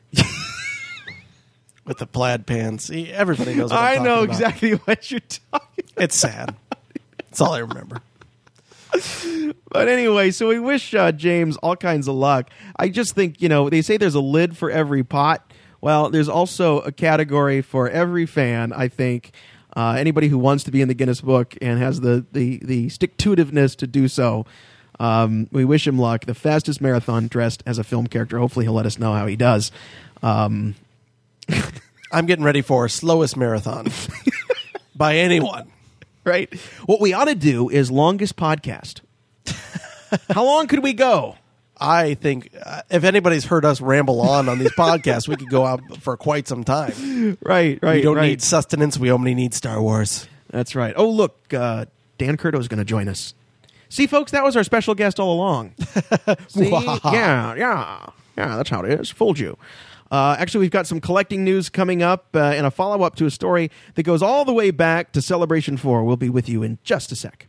with the plaid pants. Everybody knows what I'm talking about. I know exactly what you're talking about. It's sad. That's all I remember. But anyway, so we wish James all kinds of luck. I just think, they say there's a lid for every pot. Well, there's also a category for every fan, I think. Anybody who wants to be in the Guinness Book and has the stick-to-itiveness to do so, we wish him luck. The fastest marathon dressed as a film character. Hopefully he'll let us know how he does. I'm getting ready for slowest marathon by anyone. Right? What we ought to do is longest podcast. How long could we go? I think if anybody's heard us ramble on these podcasts, we could go out for quite some time. Right. We don't need sustenance. We only need Star Wars. That's right. Oh, look, Dan Curto is going to join us. See, folks, that was our special guest all along. See? Yeah, that's how it is. Fooled you. Actually, we've got some collecting news coming up and a follow-up to a story that goes all the way back to Celebration 4. We'll be with you in just a sec.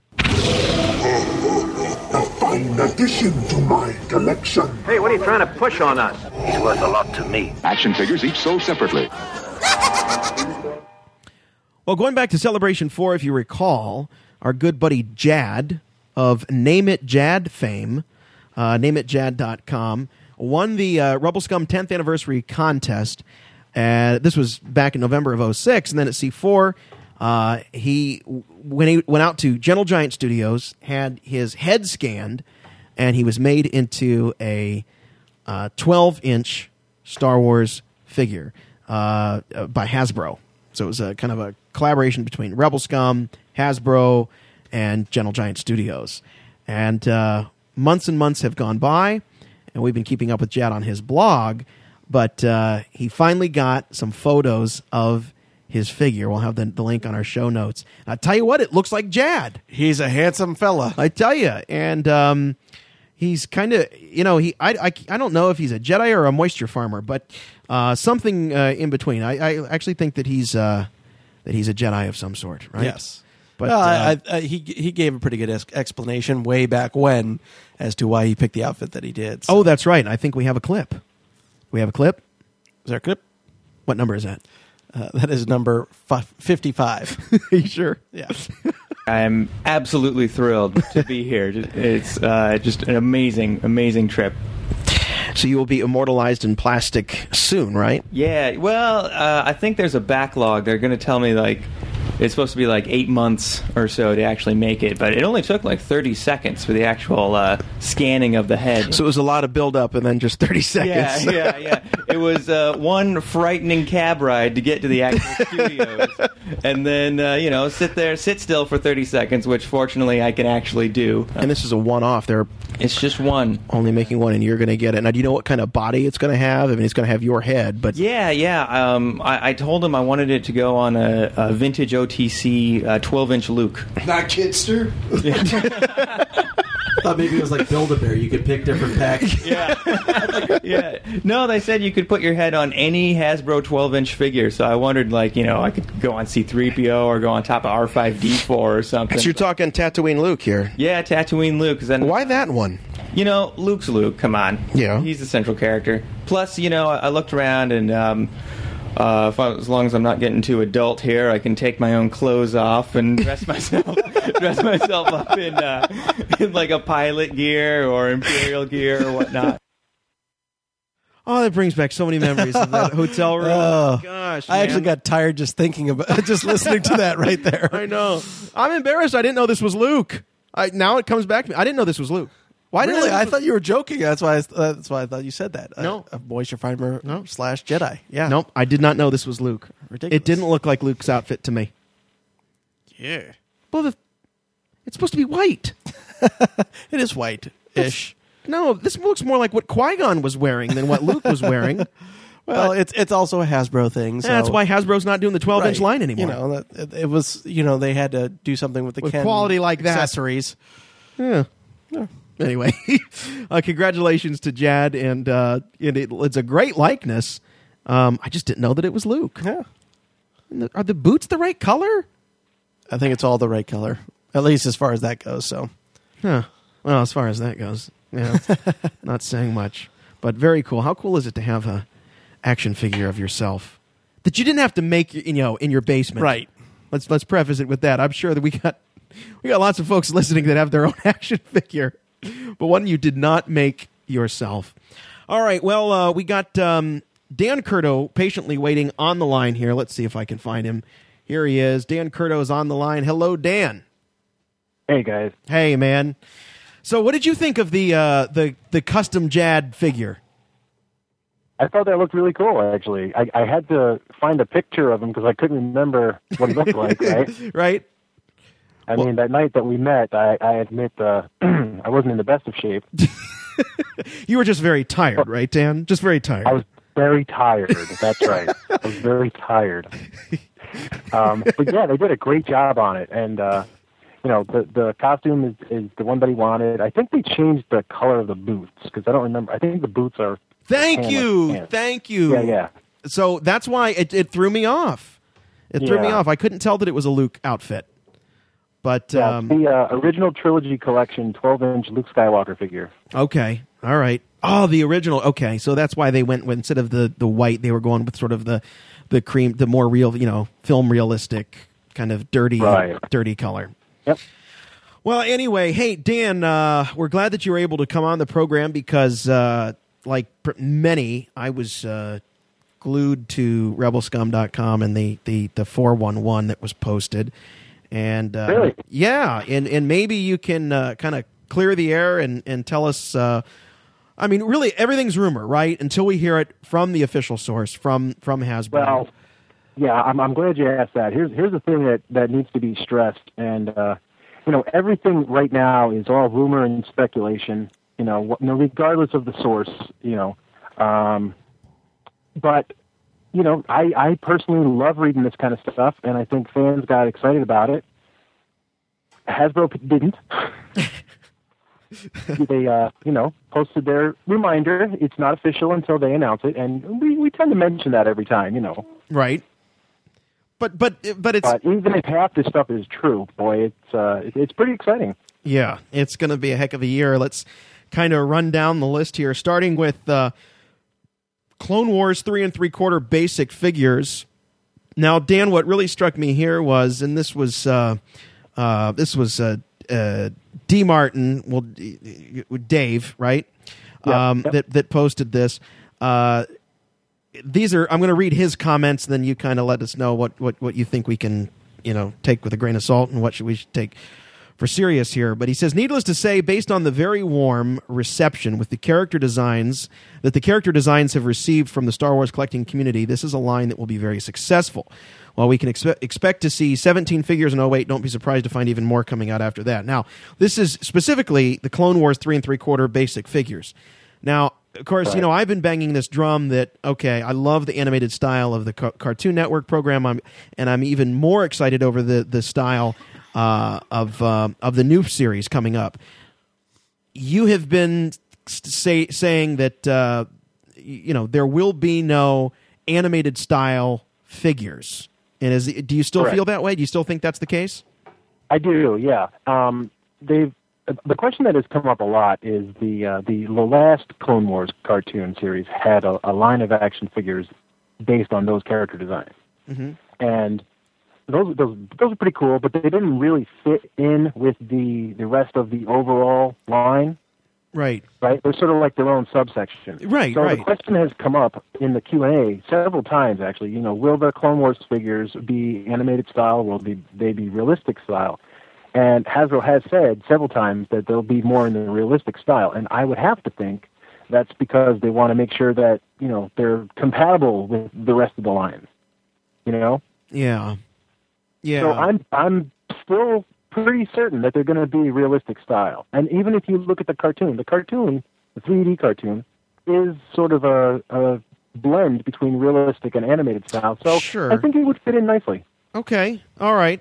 A fine addition to my collection. Hey, what are you trying to push on us? He's worth a lot to me. Action figures each sold separately. Well, going back to Celebration 4, if you recall, our good buddy Jad of Name It Jad fame, nameitjad.com, won the Rebel Scum 10th anniversary contest. This was back in November of 2006. And then at C4, when he went out to Gentle Giant Studios, had his head scanned, and he was made into a 12-inch Star Wars figure by Hasbro. So it was a kind of a collaboration between Rebel Scum, Hasbro, and Gentle Giant Studios. And months and months have gone by, and we've been keeping up with Jad on his blog, but he finally got some photos of his figure. We'll have the link on our show notes. And I tell you what, it looks like Jad. He's a handsome fella. I tell you. And he's kind of, I don't know if he's a Jedi or a moisture farmer, but something in between. I actually think that he's a Jedi of some sort, right? Yes. But he gave a pretty good explanation way back when as to why he picked the outfit that he did. So. Oh, that's right. I think we have a clip. We have a clip? Is there a clip? What number is that? That is number 55. Are you sure? Yeah. I'm absolutely thrilled to be here. It's just an amazing trip. So you will be immortalized in plastic soon, right? Yeah. Well, I think there's a backlog. They're going to tell me it's supposed to be 8 months or so to actually make it, but it only took 30 seconds for the actual scanning of the head. So it was a lot of build-up and then just 30 seconds. Yeah. It was one frightening cab ride to get to the actual studios, and then sit still for 30 seconds, which fortunately I can actually do. And this is a one-off. It's just one. Only making one, and you're going to get it. Now, do you know what kind of body it's going to have? I mean, it's going to have your head, but yeah. I told him I wanted it to go on a vintage OTC 12-inch Luke. Not Kidster? I thought maybe it was like Build-A-Bear. You could pick different packs. Yeah. No, they said you could put your head on any Hasbro 12-inch figure. So I wondered, I could go on C-3PO or go on top of R5-D4 or something. So you're talking Tatooine Luke here. Yeah, Tatooine Luke. Why that one? Luke's Luke. Come on. Yeah. He's the central character. Plus, I looked around and... as long as I'm not getting too adult here, I can take my own clothes off and dress myself up in a pilot gear or Imperial gear or whatnot. Oh, that brings back so many memories of that hotel room. Oh, gosh, I actually got tired just thinking about just listening to that right there. I know. I'm embarrassed. I didn't know this was Luke. Now it comes back to me. I didn't know this was Luke. Why really? I thought you were joking. That's why I thought you said that. No. A moisture fiber / Jedi. Yeah. Nope. I did not know this was Luke. Ridiculous. It didn't look like Luke's outfit to me. Yeah. Well, it's supposed to be white. It is white-ish. No, this looks more like what Qui-Gon was wearing than what Luke was wearing. Well, it's also a Hasbro thing. So. That's why Hasbro's not doing the 12-inch line anymore. It was, they had to do something with the with quality like that. Accessories. Yeah. Anyway, congratulations to Jad, and it's a great likeness. I just didn't know that it was Luke. Yeah. Are the boots the right color? I think it's all the right color, at least as far as that goes. So, well, as far as that goes, yeah, not saying much, but very cool. How cool is it to have a action figure of yourself that you didn't have to make, in your basement? Right. Let's preface it with that. I'm sure that we got lots of folks listening that have their own action figure, but one you did not make yourself. All right. Well, we got Dan Curto patiently waiting on the line here. Let's see if I can find him. Here he is. Dan Curto is on the line. Hello, Dan. Hey, guys. Hey, man. So what did you think of the custom Jad figure? I thought that looked really cool, actually. I had to find a picture of him because I couldn't remember what he looked like, right? Right. I mean, that night that we met, I admit I wasn't in the best of shape. You were just very tired, right, Dan? Just very tired. I was very tired. That's right. I was very tired. But yeah, they did a great job on it. And, the costume is the one that he wanted. I think they changed the color of the boots because I don't remember. I think the boots are... Thank you. Yeah. So that's why it threw me off. It threw me off. I couldn't tell that it was a Luke outfit. But the original trilogy collection 12-inch Luke Skywalker figure. Okay. All right. Oh, the original. Okay. So that's why they went with, instead of the white, they were going with sort of the cream, the more real, film realistic kind of dirty color. Yep. Well, anyway, hey, Dan, we're glad that you were able to come on the program because, like many, I was glued to rebelscum.com and the 411 that was posted. And really? Yeah, and maybe you can kind of clear the air and tell us. Really, everything's rumor, right? Until we hear it from the official source, from Hasbro. Well, yeah, I'm glad you asked that. Here's the thing that needs to be stressed, and everything right now is all rumor and speculation. Regardless of the source. But. I personally love reading this kind of stuff, and I think fans got excited about it. Hasbro didn't. They, posted their reminder. It's not official until they announce it, and we tend to mention that every time, Right. But it's even if half this stuff is true, boy, it's pretty exciting. Yeah, it's going to be a heck of a year. Let's kind of run down the list here, starting with Clone Wars 3 3/4 basic figures. Now, Dan, what really struck me here was, and this was D. Martin, well, Dave, right? Yep. That posted this. These are. I'm going to read his comments, and then you kind of let us know what you think we can, take with a grain of salt, and what we should take for serious here. But he says, needless to say, based on the very warm reception with the character designs have received from the Star Wars collecting community, this is a line that will be very successful. While we can expect to see 17 figures in 08, don't be surprised to find even more coming out after that. Now, this is specifically the Clone Wars 3 3/4 basic figures. Now, of course, I've been banging this drum that, okay, I love the animated style of the Cartoon Network program, and I'm even more excited over the style of the new series coming up. You have been saying that there will be no animated style figures, and do you still feel that way? Do you still think that's the case? I do. Yeah. The question that has come up a lot is the last Clone Wars cartoon series had a line of action figures based on those character designs, and those are pretty cool, but they didn't really fit in with the rest of the overall line. Right. They're sort of like their own subsection. Right. So the question has come up in the Q&A several times, actually. Will the Clone Wars figures be animated style? Will they be realistic style? And Hasbro has said several times that they'll be more in the realistic style. And I would have to think that's because they want to make sure that, they're compatible with the rest of the line. Yeah. Yeah. So I'm still pretty certain that they're going to be realistic style. And even if you look at the 3D cartoon, is sort of a blend between realistic and animated style. So sure. I think it would fit in nicely. Okay. All right.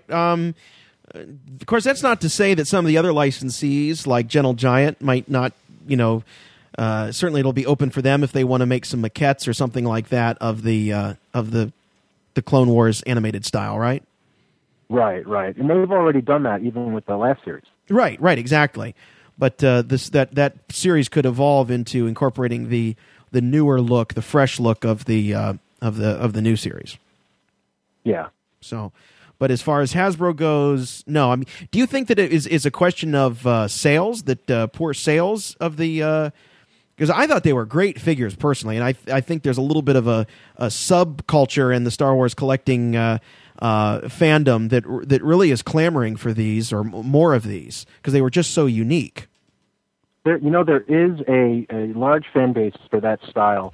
Of course, that's not to say that some of the other licensees, like Gentle Giant, might not, certainly it'll be open for them if they want to make some maquettes or something like that of the Clone Wars animated style, right? Right. And they've already done that even with the last series. Right, exactly. But that series could evolve into incorporating the newer look, the fresh look of the new series. Yeah. So, but as far as Hasbro goes, no. I mean, do you think that it is a question of sales, that poor sales of the? Because I thought they were great figures personally, and I think there's a little bit of a subculture in the Star Wars collecting fandom that really is clamoring for these or more of these because they were just so unique. There is a large fan base for that style.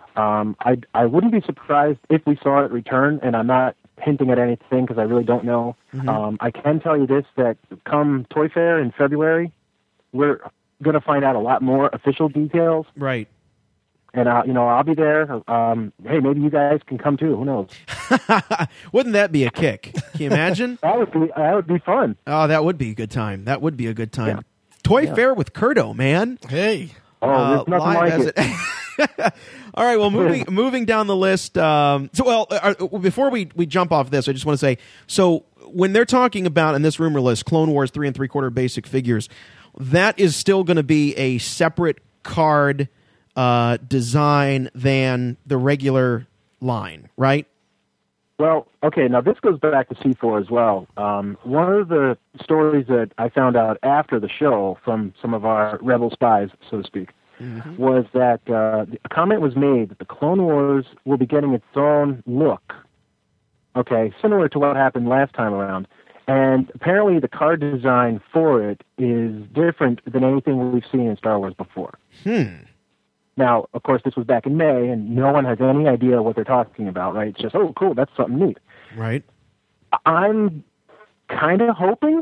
I wouldn't be surprised if we saw it return, and I'm not hinting at anything because I really don't know. I can tell you this, that come Toy Fair in February, we're going to find out a lot more official details. Right. And, I'll be there. Hey, maybe you guys can come too. Who knows? Wouldn't that be a kick? Can you imagine? That would be fun. Oh, that would be a good time. Yeah. Toy Fair with Curdo, man. Hey. Oh, there's nothing like it. All right, well, moving down the list. Before we jump off this, I just want to say, so when they're talking about, in this rumor list, Clone Wars 3 3/4 basic figures, that is still going to be a separate card design than the regular line, right? Well, okay, now this goes back to C4 as well. One of the stories that I found out after the show from some of our rebel spies, so to speak, was that a comment was made that the Clone Wars will be getting its own look, okay, similar to what happened last time around. And apparently the card design for it is different than anything we've seen in Star Wars before. Now, of course, this was back in May, and no one has any idea what they're talking about, right? It's just, oh, cool, that's something neat. Right. I'm kind of hoping,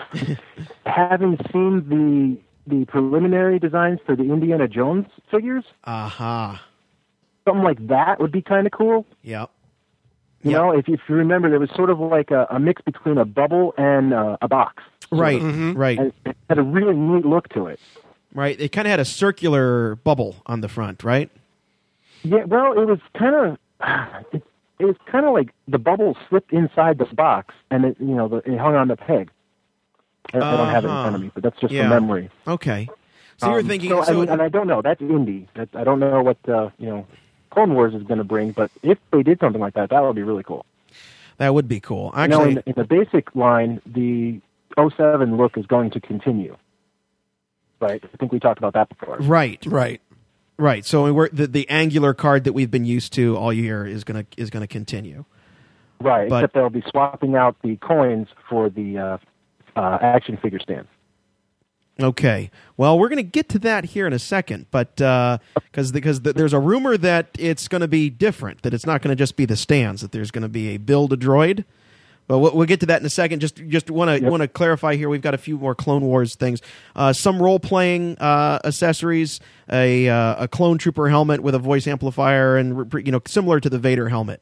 having seen the preliminary designs for the Indiana Jones figures, something like that would be kind of cool. Yep. You know, if you remember, there was sort of like a mix between a bubble and a box. Right, right. And it had a really neat look to it. Right, it kind of had a circular bubble on the front, right? Yeah, well, it was kind of... it's kind of like the bubble slipped inside the box, and it hung on the peg. I don't have it in front of me, but that's just from memory. Okay. So you were thinking... and I don't know. That's indie. I don't know what Clone Wars is going to bring, but if they did something like that, that would be really cool. That would be cool. Actually, in the basic line, the 07 look is going to continue. Right? I think we talked about that before. Right. So the angular card that we've been used to all year is going to continue. Right, except they'll be swapping out the coins for the action figure stands. Okay. Well, we're going to get to that here in a second, but because there's a rumor that it's going to be different, that it's not going to just be the stands, that there's going to be a Build-A-Droid. But we'll get to that in a second. Just want to clarify here. We've got a few more Clone Wars things. Some role-playing accessories, a clone trooper helmet with a voice amplifier, and similar to the Vader helmet.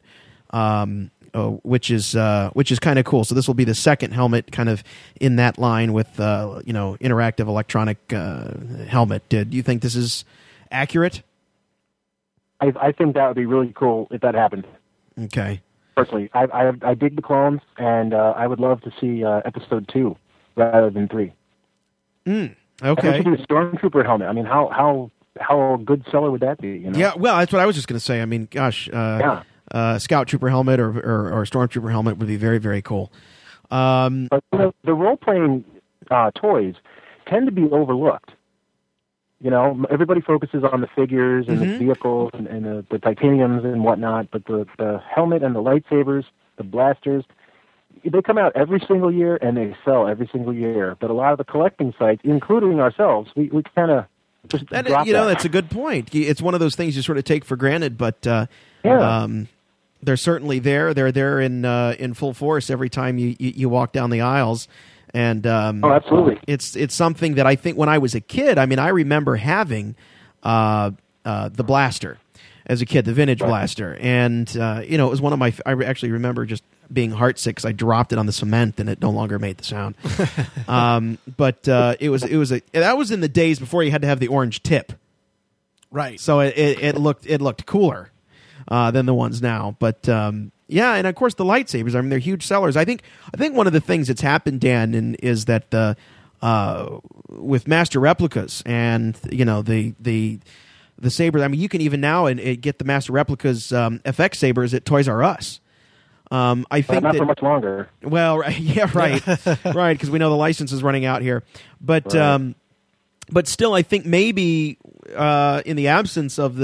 Which is kind of cool. So this will be the second helmet, kind of in that line with interactive electronic helmet. Do you think this is accurate? I think that would be really cool if that happened. Okay. Personally, I dig the clones, and I would love to see episode 2 rather than 3. Okay. I should do a Stormtrooper helmet. I mean, how good seller would that be? Yeah. Well, that's what I was just going to say. I mean, gosh. Scout Trooper helmet or Stormtrooper helmet would be very, very cool. But the role-playing toys tend to be overlooked. Everybody focuses on the figures and the vehicles and the titaniums and whatnot, but the helmet and the lightsabers, the blasters, they come out every single year and they sell every single year. But a lot of the collecting sites, including ourselves, we kind of just drop that. That's a good point. It's one of those things you sort of take for granted, but they're certainly there. They're there in full force every time you walk down the aisles. And absolutely, it's something that I think when I was a kid, I mean, I remember having the blaster as a kid, the vintage blaster, and it was one of my. I actually remember just being heartsick because I dropped it on the cement and it no longer made the sound. But that was in the days before you had to have the orange tip, right? So it looked cooler than the ones now, but. Yeah, and of course the lightsabers. I mean, they're huge sellers. I think one of the things that's happened, Dan, is that with master replicas and the sabers. I mean, you can even now get the master replicas FX sabers at Toys R Us. I think not for much longer. Well, yeah, right, right, because we know the license is running out here. But still, I think maybe in the absence of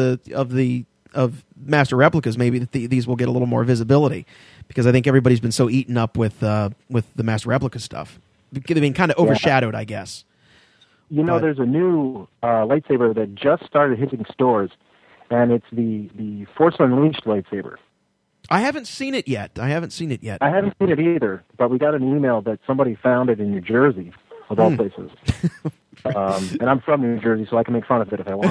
master replicas, maybe these will get a little more visibility, because I think everybody's been so eaten up with the master replica stuff. They've been kind of overshadowed, I guess. There's a new lightsaber that just started hitting stores, and it's the Force Unleashed lightsaber. I haven't seen it yet. I haven't seen it either, but we got an email that somebody found it in New Jersey, of all places. And I'm from New Jersey, so I can make fun of it if I want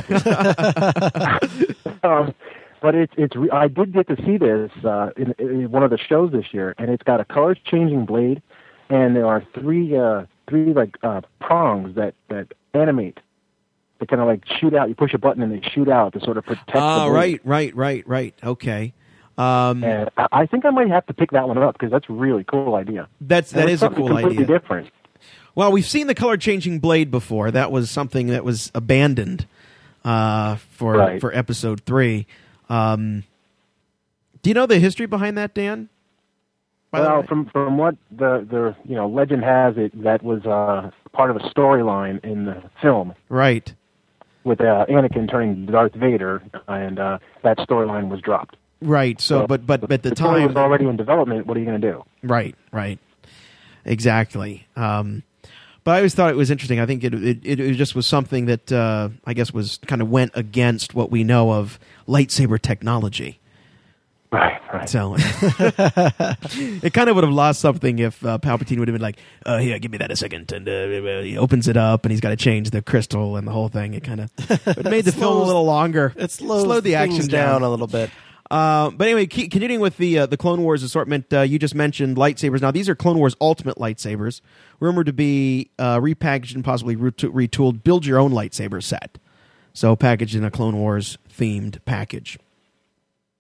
to. But I did get to see this in one of the shows this year, and it's got a color-changing blade, and there are three prongs that animate. They kind of like shoot out. You push a button and they shoot out to sort of protect the blade. Right. Okay. And I think I might have to pick that one up because that's a really cool idea. That is a cool completely idea. Different. Well, we've seen the color-changing blade before. That was something that was abandoned for episode 3. Do you know the history behind that, Dan? Well, from what the legend has it, that was part of a storyline in the film. Right. With Anakin turning Darth Vader, and that storyline was dropped. Right. So but at the time, it was already in development. What are you going to do? Right. Exactly. But I always thought it was interesting. I think it just was something that I guess was kind of went against what we know of lightsaber technology. Right. So it kind of would have lost something if Palpatine would have been like, "Here, give me that a second," and he opens it up and he's got to change the crystal and the whole thing. It kind of made the film a little longer. It slowed the action down a little bit. But anyway, continuing with the Clone Wars assortment, you just mentioned lightsabers. Now, these are Clone Wars Ultimate lightsabers, rumored to be repackaged and possibly retooled. Build your own lightsaber set. So packaged in a Clone Wars themed package.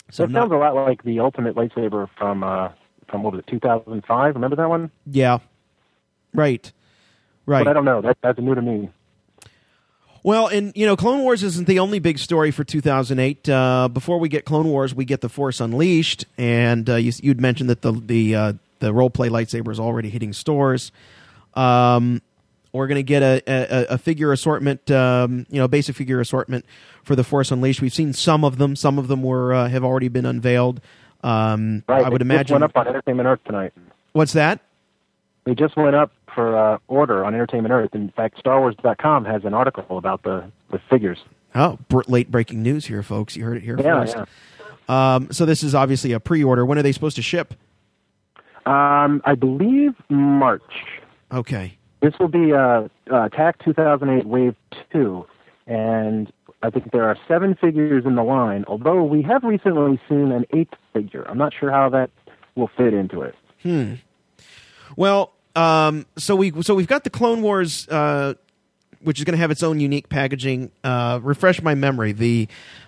So it sounds a lot like the Ultimate lightsaber from what was it, 2005? Remember that one? Yeah. Right. But I don't know. That's new to me. Well, and Clone Wars isn't the only big story for 2008. Before we get Clone Wars, we get The Force Unleashed, and you'd mentioned that the role play lightsaber is already hitting stores. We're going to get a figure assortment, basic figure assortment for The Force Unleashed. We've seen some of them. Some of them have already been unveiled. Right. I would imagine. Just went up on Entertainment Earth tonight. What's that? They just went up for order on Entertainment Earth. In fact, StarWars.com has an article about the figures. Oh, late breaking news here, folks. You heard it here first. Yeah. So this is obviously a pre-order. When are they supposed to ship? I believe March. Okay. This will be TAC 2008 Wave 2, and I think there are 7 figures in the line, although we have recently seen an 8th figure. I'm not sure how that will fit into it. Well, so we've got the Clone Wars, which is going to have its own unique packaging. Refresh my memory. The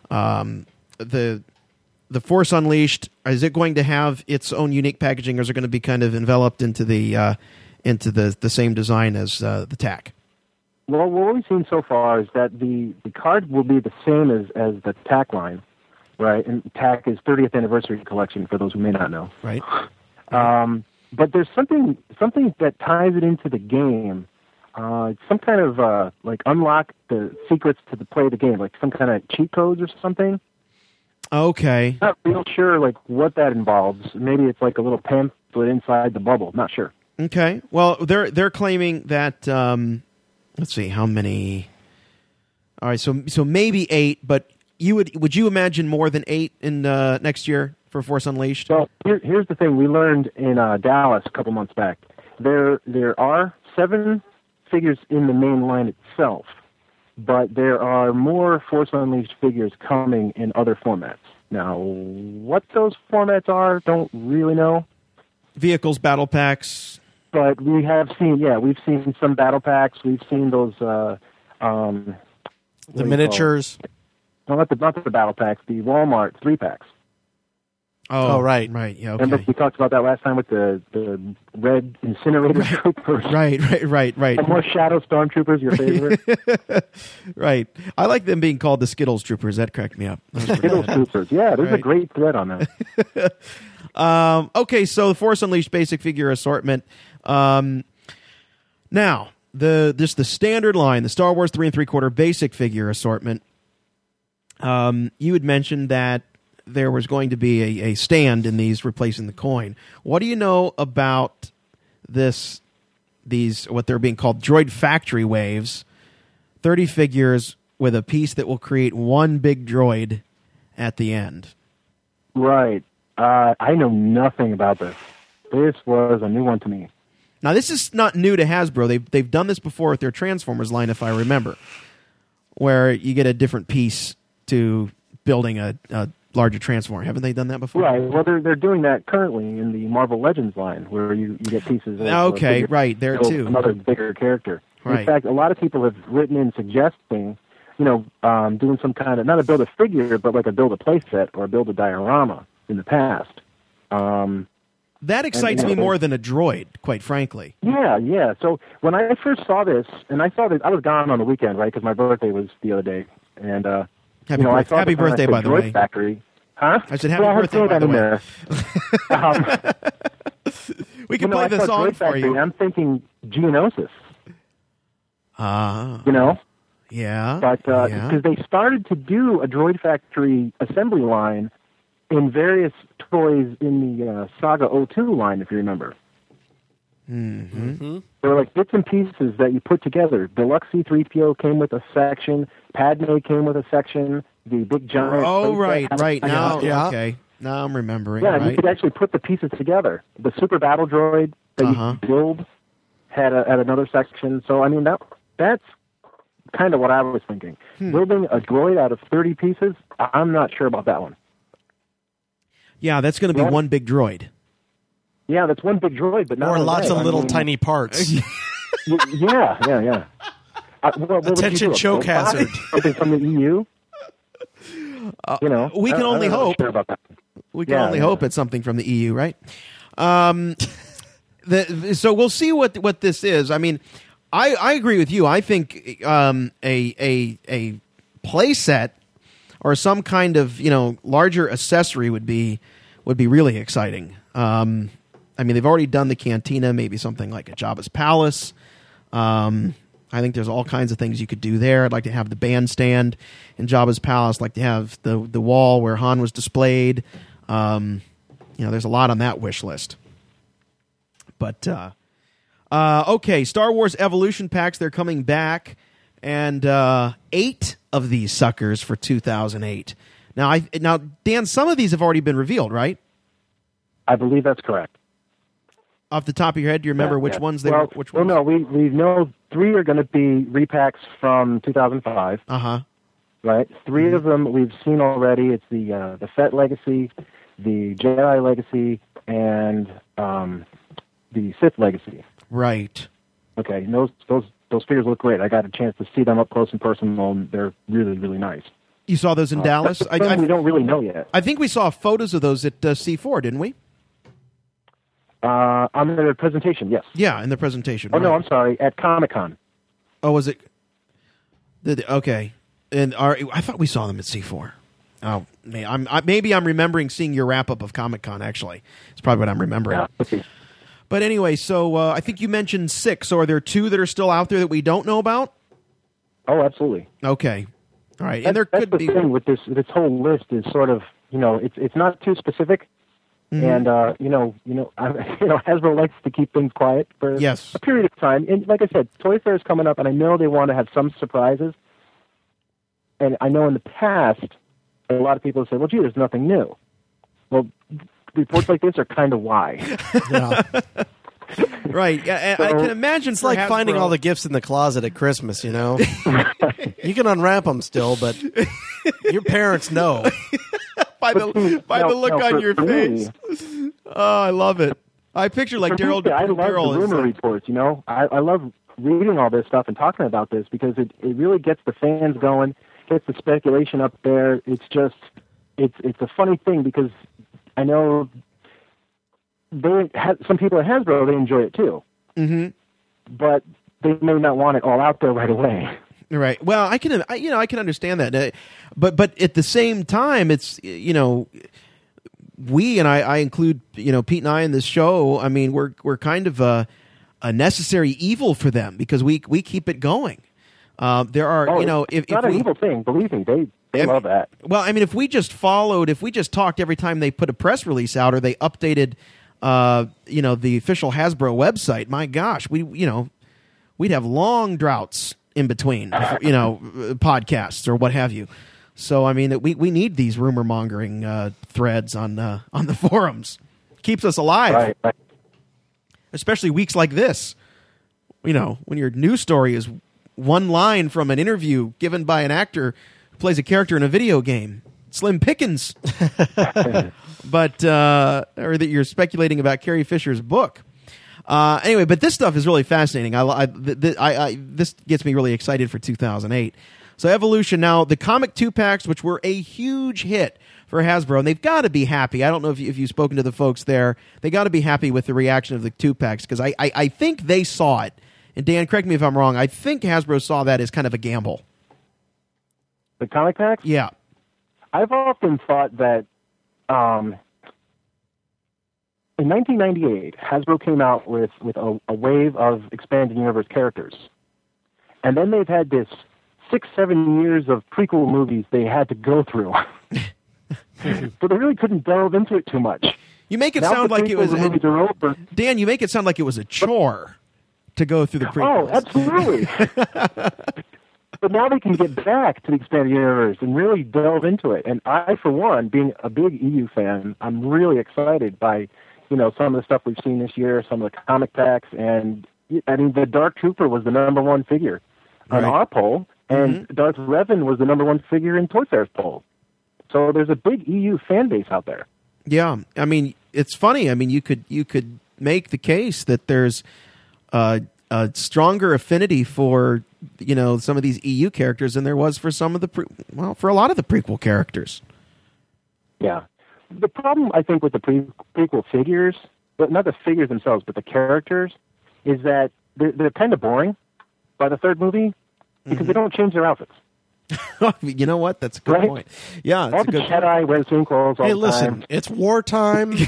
Force Unleashed, is it going to have its own unique packaging, or is it going to be kind of enveloped into the same design as the TAC? Well, what we've seen so far is that the card will be the same as the TAC line, right? And TAC is 30th Anniversary Collection, for those who may not know. Right. But there's something that ties it into the game. Some kind of unlock the secrets to play the game, like some kind of cheat codes or something. Okay. Not real sure what that involves. Maybe it's like a little pamphlet inside the bubble. Not sure. Okay. Well, they're claiming that. Let's see how many. All right, so maybe 8, but would you imagine more than 8 in next year for Force Unleashed? Well, here's the thing. We learned in Dallas a couple months back. There are 7 figures in the main line itself, but there are more Force Unleashed figures coming in other formats. Now, what those formats are, don't really know. Vehicles, battle packs. But we have seen, we've seen some battle packs. We've seen those. The miniatures. No, not the battle packs. The Walmart 3-packs. Oh, right. Right, yeah, okay. Remember we talked about that last time with the red incinerator troopers? Right. The more Shadow Stormtroopers, your favorite? Right. I like them being called the Skittles Troopers. That cracked me up. Skittles Troopers, yeah. There's a great thread on that. Okay, so the Force Unleashed basic figure assortment. Now, the standard line, the Star Wars 3 3/4 basic figure assortment. You had mentioned that there was going to be a stand in these replacing the coin. What do you know about these what they're being called droid factory waves? 30 figures with a piece that will create one big droid at the end. Right. I know nothing about this. This was a new one to me. Now, this is not new to Hasbro. They've done this before with their Transformers line, if I remember, where you get a different piece to building a larger Transformer. Haven't they done that before? Right. Well, they're doing that currently in the Marvel Legends line, where you get pieces of okay, right, there too. Another bigger character. Right. In fact, a lot of people have written in suggesting, doing some kind of, not a Build-A-Figure, but like a Build-A-Play set or a Build-A-Diorama in the past. That excites me more than a droid, quite frankly. Yeah. So when I first saw this, and I saw that I was gone on the weekend, right, because my birthday was the other day, and happy birthday, by the way. Factory. Huh? I said happy birthday, by the way. We can play the song for you. I'm thinking Geonosis. Yeah. But because they started to do a Droid Factory assembly line in various toys in the Saga 02 line, if you remember. Mm-hmm. They were like bits and pieces that you put together. Deluxe C-3PO came with a section. Padme came with a section. The big giant... Oh, right. Now, okay. Now I'm remembering. Yeah, right. You could actually put the pieces together. The Super Battle Droid that you could build had another section. So, I mean, that's kind of what I was thinking. Building a droid out of 30 pieces, I'm not sure about that one. Yeah, that's going to be one big droid. Yeah, that's one big droid, but not or lots of little tiny parts. Yeah. Attention choke hazard. Something from the EU? We can only hope. Sure about that. We can only hope it's something from the EU, right? So we'll see what this is. I mean, I agree with you. I think a play set or some kind of larger accessory would be really exciting. I mean, they've already done the cantina, maybe something like a Jabba's Palace. I think there's all kinds of things you could do there. I'd like to have the bandstand in Jabba's Palace. I'd like to have the wall where Han was displayed. There's a lot on that wish list. But okay, Star Wars Evolution packs, they're coming back, and 8 of these suckers for 2008. Now, Dan, some of these have already been revealed, right? I believe that's correct. Off the top of your head, do you remember which ones they were? Which ones? Well, no, we know 3 are going to be repacks from 2005. Right? 3 of them we've seen already. It's the Fett Legacy, the Jedi Legacy, and the Sith Legacy. Right. Okay. And those figures look great. I got a chance to see them up close and personal, and they're really, really nice. You saw those in Dallas? We don't really know yet. I think we saw photos of those at C4, didn't we? On the presentation, yes. Yeah, in the presentation. Oh, no, I'm sorry. At Comic-Con. Oh, was it? Okay. And I thought we saw them at C4. Oh, maybe I'm remembering seeing your wrap-up of Comic-Con, actually. It's probably what I'm remembering. Yeah, okay. But anyway, so I think you mentioned 6. So are there 2 that are still out there that we don't know about? Oh, absolutely. Okay. All right. That's the thing with this whole list is sort of, it's not too specific. Mm-hmm. And Hasbro likes to keep things quiet for a period of time. And like I said, Toy Fair is coming up, and I know they want to have some surprises. And I know in the past, a lot of people have said, "Well, gee, there's nothing new." Well, reports like this are kind of why. Right. Yeah, I can imagine. It's like finding all the gifts in the closet at Christmas. You can unwrap them still, but your parents know. By the look on your face. Oh, I love it. I picture like Daryl. I love the rumor reports. I love reading all this stuff and talking about this because it really gets the fans going, gets the speculation up there. It's just it's a funny thing because I know some people at Hasbro, they enjoy it too. Mm-hmm. But they may not want it all out there right away. Right. Well, I can understand that, but at the same time, it's we and I include Pete and I in this show. I mean, we're kind of a necessary evil for them because we keep it going. There are it's not an evil thing. Believe me, they love that. Well, I mean, if we just talked every time they put a press release out or they updated, the official Hasbro website, my gosh, we'd have long droughts in between, podcasts or what have you. So, I mean, we need these rumor mongering threads on the forums. Keeps us alive, right. Especially weeks like this. When your news story is one line from an interview given by an actor who plays a character in a video game, slim pickings. But or that you're speculating about Carrie Fisher's book. Anyway, but this stuff is really fascinating. This gets me really excited for 2008. So Evolution now, the Comic 2-packs, which were a huge hit for Hasbro, and they've got to be happy. I don't know if you've spoken to the folks there. They got to be happy with the reaction of the 2-packs because I think they saw it. And Dan, correct me if I'm wrong. I think Hasbro saw that as kind of a gamble. The comic packs? Yeah. I've often thought that in 1998, Hasbro came out with a wave of expanded universe characters. And then they've had this 6-7 years of prequel movies they had to go through. So they really couldn't delve into it too much. You make it sound like it was Dan, you make it sound like it was a chore to go through the prequels. Oh, absolutely. But now they can get back to the expanded universe and really delve into it. And I, for one, being a big EU fan, I'm really excited by, some of the stuff we've seen this year, some of the comic packs. And, I mean, the Dark Trooper was the #1 figure on our poll, and Darth Revan was the #1 figure in Toy Fair's poll. So there's a big EU fan base out there. Yeah. I mean, it's funny. I mean, you could make the case that there's a stronger affinity for some of these EU characters than there was for some of the for a lot of the prequel characters. Yeah. The problem, I think, with the prequel figures, but not the figures themselves, but the characters, is that they're kind of boring by the third movie because they don't change their outfits. You know what? That's a good point. Yeah, all the Jedi wear the same clothes all the time. It's wartime.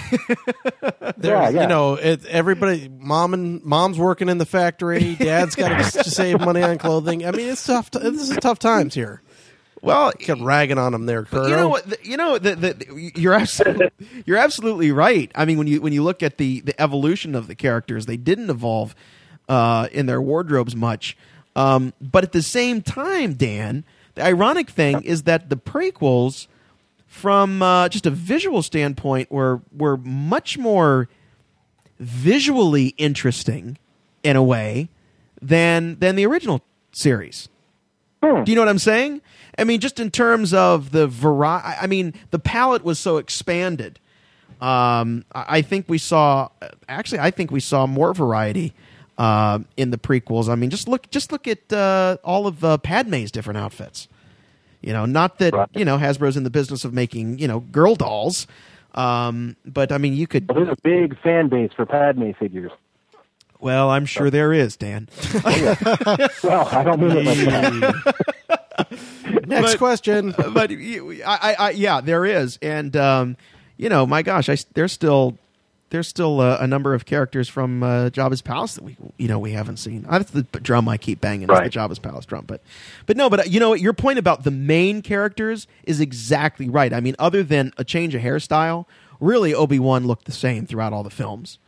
Everybody, mom's working in the factory. Dad's got to save money on clothing. I mean, it's tough. This is tough times here. Well, kept ragging on them there, Kurt. You know what? You're absolutely right. I mean, when you look at the evolution of the characters, they didn't evolve in their wardrobes much. But at the same time, Dan, the ironic thing is that the prequels, from just a visual standpoint, were much more visually interesting in a way than the original series. Do you know what I'm saying? I mean, just in terms of the variety. I mean, the palette was so expanded. I think we saw more variety in the prequels. I mean, just look at all of Padme's different outfits. Not that Hasbro's in the business of making girl dolls, but I mean, you could. Well, there's a big fan base for Padme figures. Well, I'm sure there is, Dan. Well, I don't mean it like that. Next question. But yeah, there is, and my gosh, there's still a number of characters from Jabba's palace that we haven't seen. That's the drum I keep banging. Right. It's the Jabba's palace drum, but your point about the main characters is exactly right. I mean, other than a change of hairstyle, really Obi-Wan looked the same throughout all the films.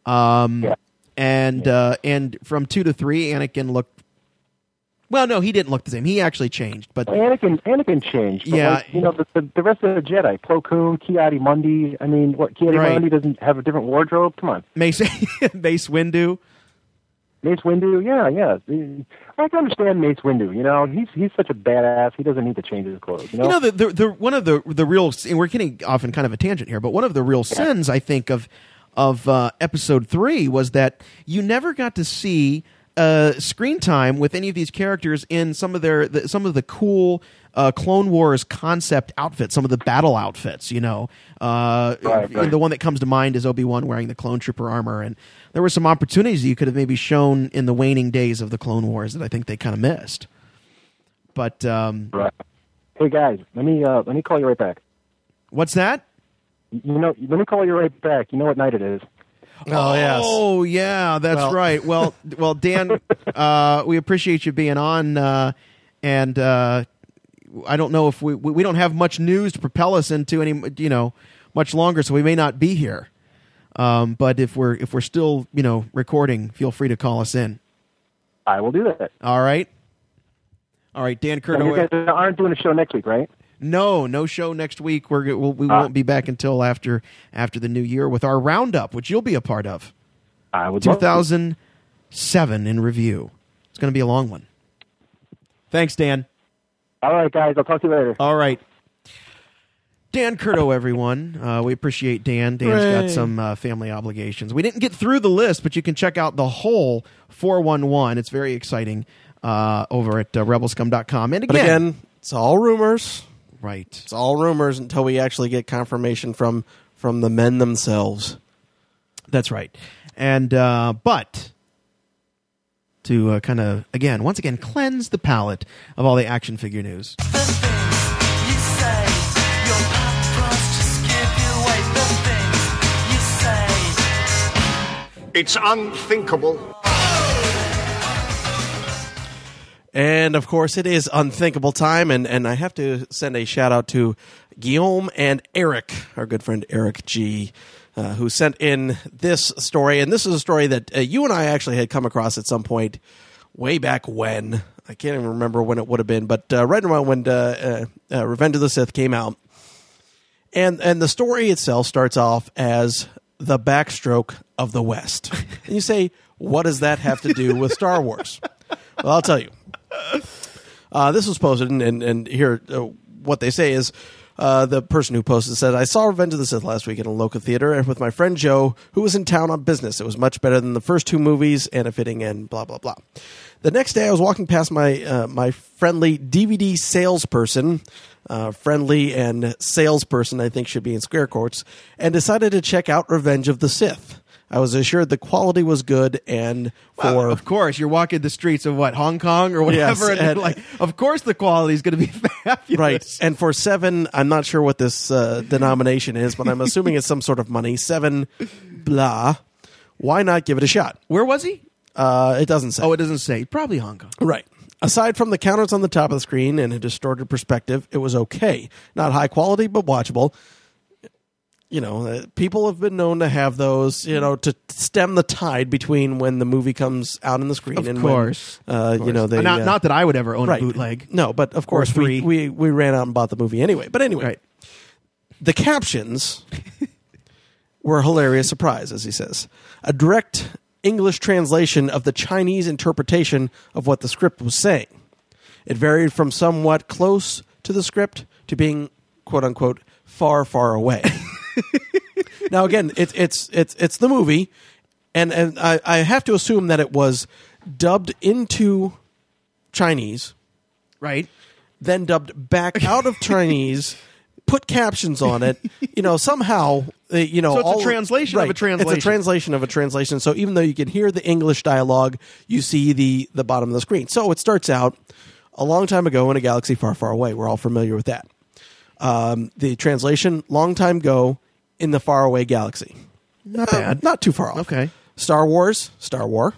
And from 2 to 3, Anakin looked. Well, no, he didn't look the same. He actually changed, but Anakin changed. But the rest of the Jedi, Plo Koon, Ki-Adi-Mundi. I mean, Ki-Adi-Mundi doesn't have a different wardrobe? Come on, Mace Windu. Mace Windu, yeah. I can understand Mace Windu. He's such a badass. He doesn't need to change his clothes. The one of the real, and we're getting off in kind of a tangent here, but one of the real sins I think of Episode 3 was that you never got to see screen time with any of these characters in some of the cool Clone Wars concept outfits, some of the battle outfits. Right. The one that comes to mind is Obi-Wan wearing the Clone Trooper armor, and there were some opportunities you could have maybe shown in the waning days of the Clone Wars that I think they kind of missed. But right. Hey guys, let me call you right back. What's that? Let me call you right back. You know what night it is. Oh, yes. Oh, yeah, that's right. Well, Dan, we appreciate you being on, and I don't know if we don't have much news to propel us into any much longer, so we may not be here. But if we're still recording, feel free to call us in. I will do that. All right, Dan Curto. You guys aren't doing a show next week, right? No show next week. We won't be back until after the new year with our roundup, which you'll be a part of. I would 2007 in review. It's going to be a long one. Thanks, Dan. All right, guys. I'll talk to you later. All right. Dan Curto, everyone. We appreciate Dan. Dan's got some family obligations. We didn't get through the list, but you can check out the whole 411. It's very exciting over at rebelscum.com. And again, it's all rumors. Right. It's all rumors until we actually get confirmation from the men themselves. That's right. And but to kind of once again cleanse the palate of all the action figure news. It's unthinkable. And, of course, it is unthinkable time, and I have to send a shout-out to Guillaume and Eric, our good friend Eric G., who sent in this story. And this is a story that you and I actually had come across at some point way back when. I can't even remember when it would have been, but right around when Revenge of the Sith came out. And the story itself starts off as the backstroke of the West. And you say, what does that have to do with Star Wars? Well, I'll tell you. This was posted, and here what they say is, the person who posted said, I saw Revenge of the Sith last week in a local theater and with my friend Joe, who was in town on business. It was much better than the first two movies and a fitting end, blah, blah, blah. The next day I was walking past my friendly DVD salesperson, friendly and salesperson I think should be in square quotes, and decided to check out Revenge of the Sith. I was assured the quality was good, and of course, you're walking the streets of Hong Kong or whatever, yes, and like, of course, the quality is going to be fabulous, right? And for $7, I'm not sure what this denomination is, but I'm assuming it's some sort of money. $7, blah. Why not give it a shot? Where was he? It doesn't say. Oh, it doesn't say. Probably Hong Kong, right? Aside from the counters on the top of the screen and a distorted perspective, it was okay. Not high quality, but watchable. You know, people have been known to have those, you know, to stem the tide between when the movie comes out on the screen and course. When, you know, they not that I would ever own right. a bootleg. No, but of course we ran out and bought the movie anyway. But anyway, right. The captions were a hilarious surprise, as he says. A direct English translation of the Chinese interpretation of what the script was saying. It varied from somewhat close to the script to being, quote unquote, far, far away. Now again, it's the movie, and I have to assume that it was dubbed into Chinese, right? Then dubbed back out of Chinese, put captions on it. You know, somehow, you know, so it's a translation of a translation. It's a translation of a translation. So even though you can hear the English dialogue, you see the bottom of the screen. So it starts out a long time ago in a galaxy far, far away. We're all familiar with that. The translation, long time ago in the faraway galaxy. Not bad. Not too far off. Okay. Star Wars, Star War.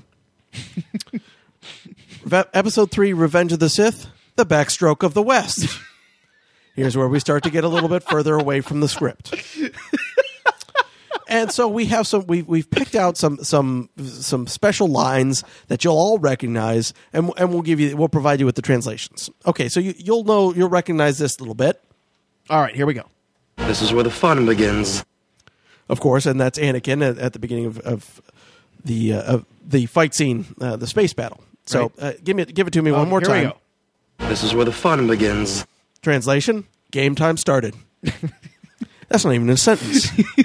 Episode 3, Revenge of the Sith, the backstroke of the West. Here's where we start to get a little bit further away from the script. And so we have we've picked out some special lines that you'll all recognize, and we'll provide you with the translations. Okay, so you'll recognize this a little bit. All right, here we go. This is where the fun begins. Of course, and that's Anakin at the beginning of the fight scene, the space battle. So right. give it to me one more time. We go. This is where the fun begins. Translation: game time started. That's not even a sentence.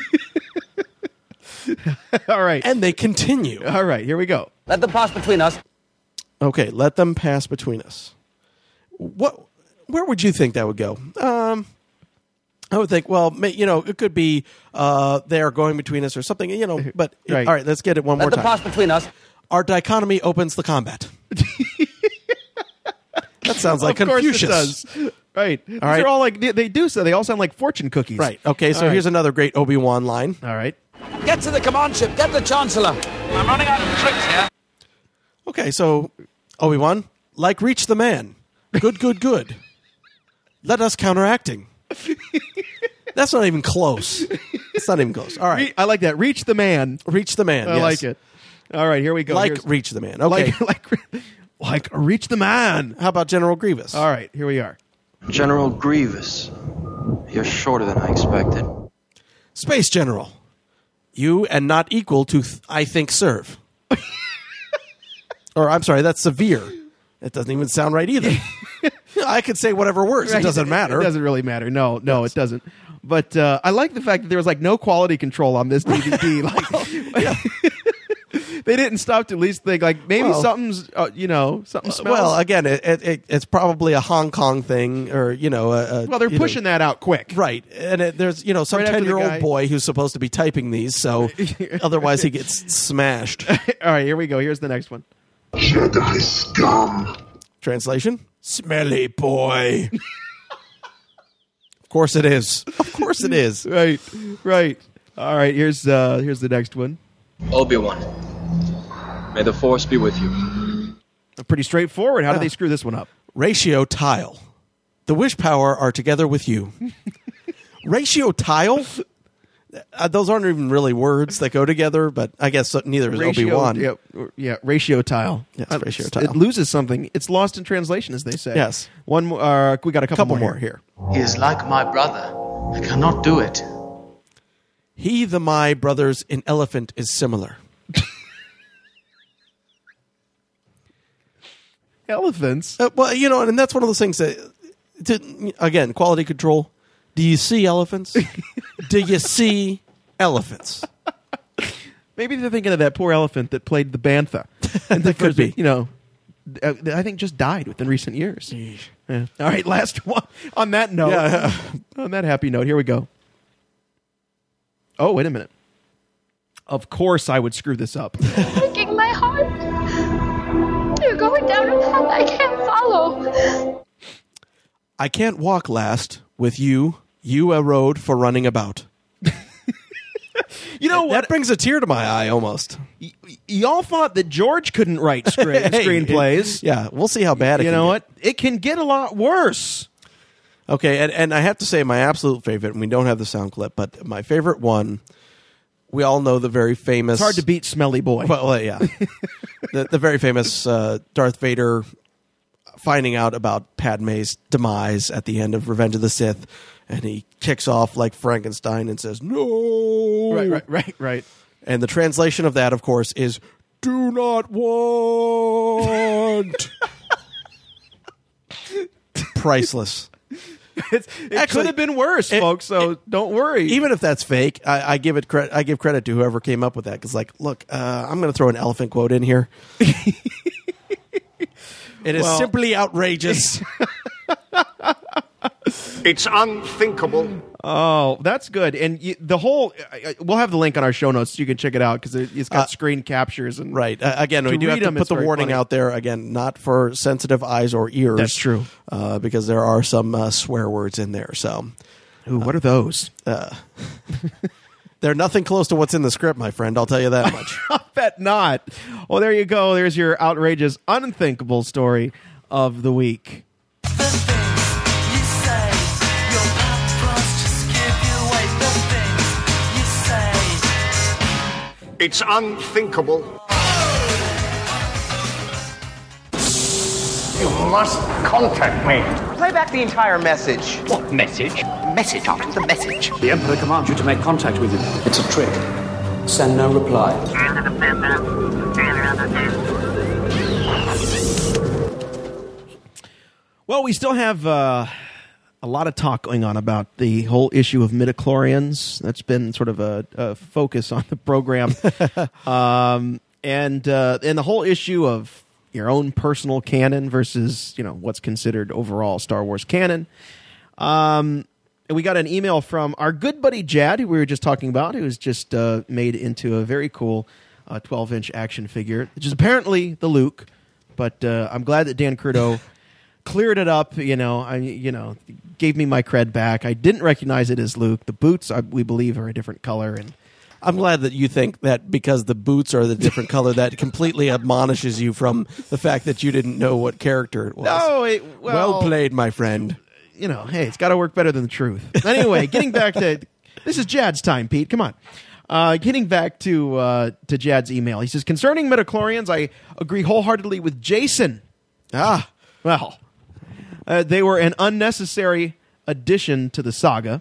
All right, and they continue. All right, here we go. Let them pass between us. Okay, let them pass between us. Where would you think that would go? I would think, well, you know, it could be they are going between us or something, you know. But right. All right, let's get it one more time. Let them pass between us. Our dichotomy opens the combat. That sounds like Confucius. Of course it does. Right. All These right. are all like they do so. They all sound like fortune cookies. Right. Okay. So here's another great Obi-Wan line. All right. Get to the command ship. Get the Chancellor. I'm running out of tricks here. Okay. So Obi-Wan, like reach the man. Good. Let us counteracting. That's not even close. It's not even close. All right. I like that. Reach the man. Reach the man. I yes. like it. All right, here we go. Like reach the man. Okay. Like reach the man. How about General Grievous? All right, here we are. General Grievous. You're shorter than I expected. Space General. You and not equal to, I think, serve. Or, I'm sorry, that's severe. It doesn't even sound right either. I could say whatever works. Right. It doesn't matter. It doesn't really matter. No, it doesn't. But I like the fact that there was like no quality control on this DVD. They didn't stop to at least think like maybe something's something smells. Well, again, it's probably a Hong Kong thing, or they're pushing that out quick, right? And there's some right 10-year-old boy who's supposed to be typing these, so otherwise he gets smashed. All right, here we go. Here's the next one. Jedi scum. Translation: smelly boy. Of course it is. Of course it is. Right. All right. Here's the next one. Obi-Wan, may the Force be with you. Pretty straightforward. How did they screw this one up? Ratio tile. The wish power are together with you. Ratio tile? Those aren't even really words that go together, but I guess neither is Obi-Wan. Yeah, ratio tile. Yes, ratio tile. It loses something. It's lost in translation, as they say. Yes. One more. We got a couple more here. He is like my brother. I cannot do it. He, my brothers in elephant is similar. Elephants? Well, and that's one of those things that Again, quality control. Do you see elephants? Do you see elephants? Maybe they're thinking of that poor elephant that played the bantha. And That could be. I think just died within recent years. Yeah. All right, last one. On that note, on that happy note, here we go. Oh, wait a minute. Of course I would screw this up. Breaking my heart. You're going down a path I can't follow. I can't walk last with you a road for running about. You know what? That brings a tear to my eye almost. Y'all thought that George couldn't write screenplays. Yeah, we'll see how bad it can You know get. what? It can get a lot worse. Okay, and I have to say my absolute favorite, and we don't have the sound clip, but my favorite one, we all know the very famous... It's hard to beat Smelly Boy. Well, yeah. the very famous Darth Vader finding out about Padme's demise at the end of Revenge of the Sith, and he kicks off like Frankenstein and says, "No!" Right. And the translation of that, of course, is, "Do not want." Priceless. It could have been worse, folks, so don't worry. Even if that's fake, I give it credit. I give credit to whoever came up with that, because, like, look, I'm going to throw an elephant quote in here. It is simply outrageous. It's unthinkable. Oh, that's good. And the whole, we'll have the link on our show notes so you can check it out, because it's got screen captures. And right. Again, we do have to put the warning out there. Again, not for sensitive eyes or ears. That's true. Because there are some swear words in there. So, ooh, what are those? They're nothing close to what's in the script, my friend. I'll tell you that much. I bet not. Well, there you go. There's your outrageous, unthinkable story of the week. It's unthinkable. You must contact me. Play back the entire message. What message? Message after the message. The Emperor commands you to make contact with him. It's a trick. Send no reply. Well, we still have a lot of talk going on about the whole issue of midichlorians. That's been sort of a focus on the program. And the whole issue of your own personal canon versus, what's considered overall Star Wars canon. And we got an email from our good buddy Jad, who we were just talking about, who was just made into a very cool 12-inch action figure, which is apparently the Luke. But I'm glad that Dan Curto cleared it up, gave me my cred back. I didn't recognize it as Luke. The boots, we believe, are a different color. And I'm glad that you think that because the boots are the different color, that completely admonishes you from the fact that you didn't know what character it was. No, well played, my friend. Hey, it's got to work better than the truth. Anyway, getting back to... This is Jad's time, Pete. Come on. Getting back to Jad's email. He says, concerning midichlorians, I agree wholeheartedly with Jason. Well... they were an unnecessary addition to the saga.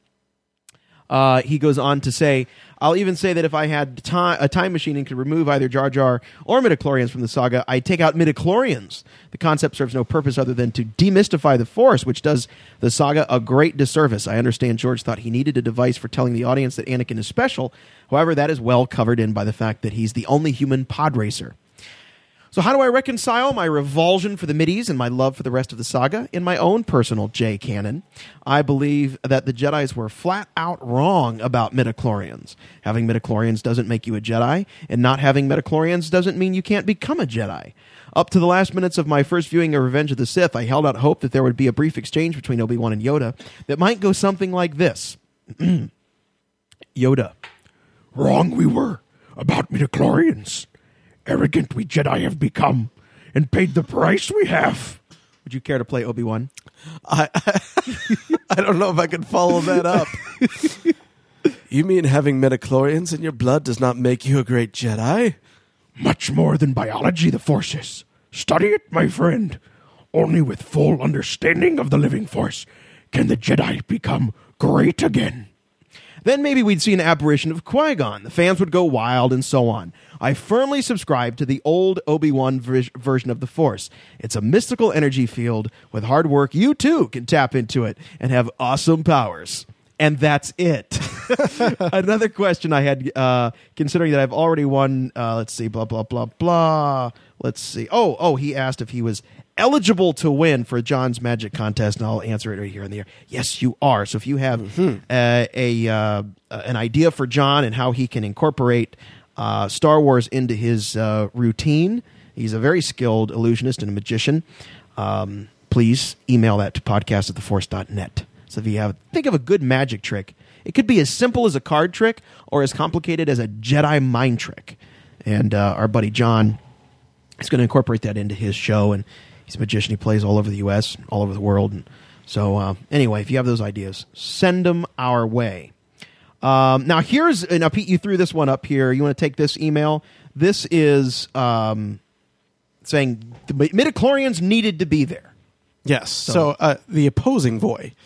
He goes on to say, I'll even say that if I had a time machine and could remove either Jar Jar or midichlorians from the saga, I'd take out midichlorians. The concept serves no purpose other than to demystify the Force, which does the saga a great disservice. I understand George thought he needed a device for telling the audience that Anakin is special. However, that is well covered in by the fact that he's the only human pod racer. So how do I reconcile my revulsion for the middies and my love for the rest of the saga? In my own personal J canon, I believe that the Jedis were flat out wrong about midichlorians. Having midichlorians doesn't make you a Jedi, and not having midichlorians doesn't mean you can't become a Jedi. Up to the last minutes of my first viewing of Revenge of the Sith, I held out hope that there would be a brief exchange between Obi-Wan and Yoda that might go something like this. Yoda. Wrong we were about midichlorians. Arrogant we Jedi have become, and paid the price we have. Would you care to play Obi-Wan? I don't know if I can follow that up. You mean having midichlorians in your blood does not make you a great Jedi? Much more than biology the Force is. Study it, my friend. Only with full understanding of the living Force can the Jedi become great again. Then maybe we'd see an apparition of Qui-Gon. The fans would go wild and so on. I firmly subscribe to the old Obi-Wan version of the Force. It's a mystical energy field. With hard work, you too can tap into it and have awesome powers. And that's it. Another question I had, considering that I've already won, let's see, blah, blah, blah, blah. Let's see. Oh, he asked if he was eligible to win for John's Magic Contest, and I'll answer it right here in the air. Yes, you are. So if you have an idea for John and how he can incorporate Star Wars into his routine, he's a very skilled illusionist and a magician, please email that to podcast@theforce.net. So if you think of a good magic trick, it could be as simple as a card trick or as complicated as a Jedi mind trick. And our buddy John is going to incorporate that into his show. And he's a magician. He plays all over the U.S., all over the world. And so anyway, if you have those ideas, send them our way. Now, Pete, you threw this one up here. You want to take this email? This is saying the midichlorians needed to be there. Yes. So the opposing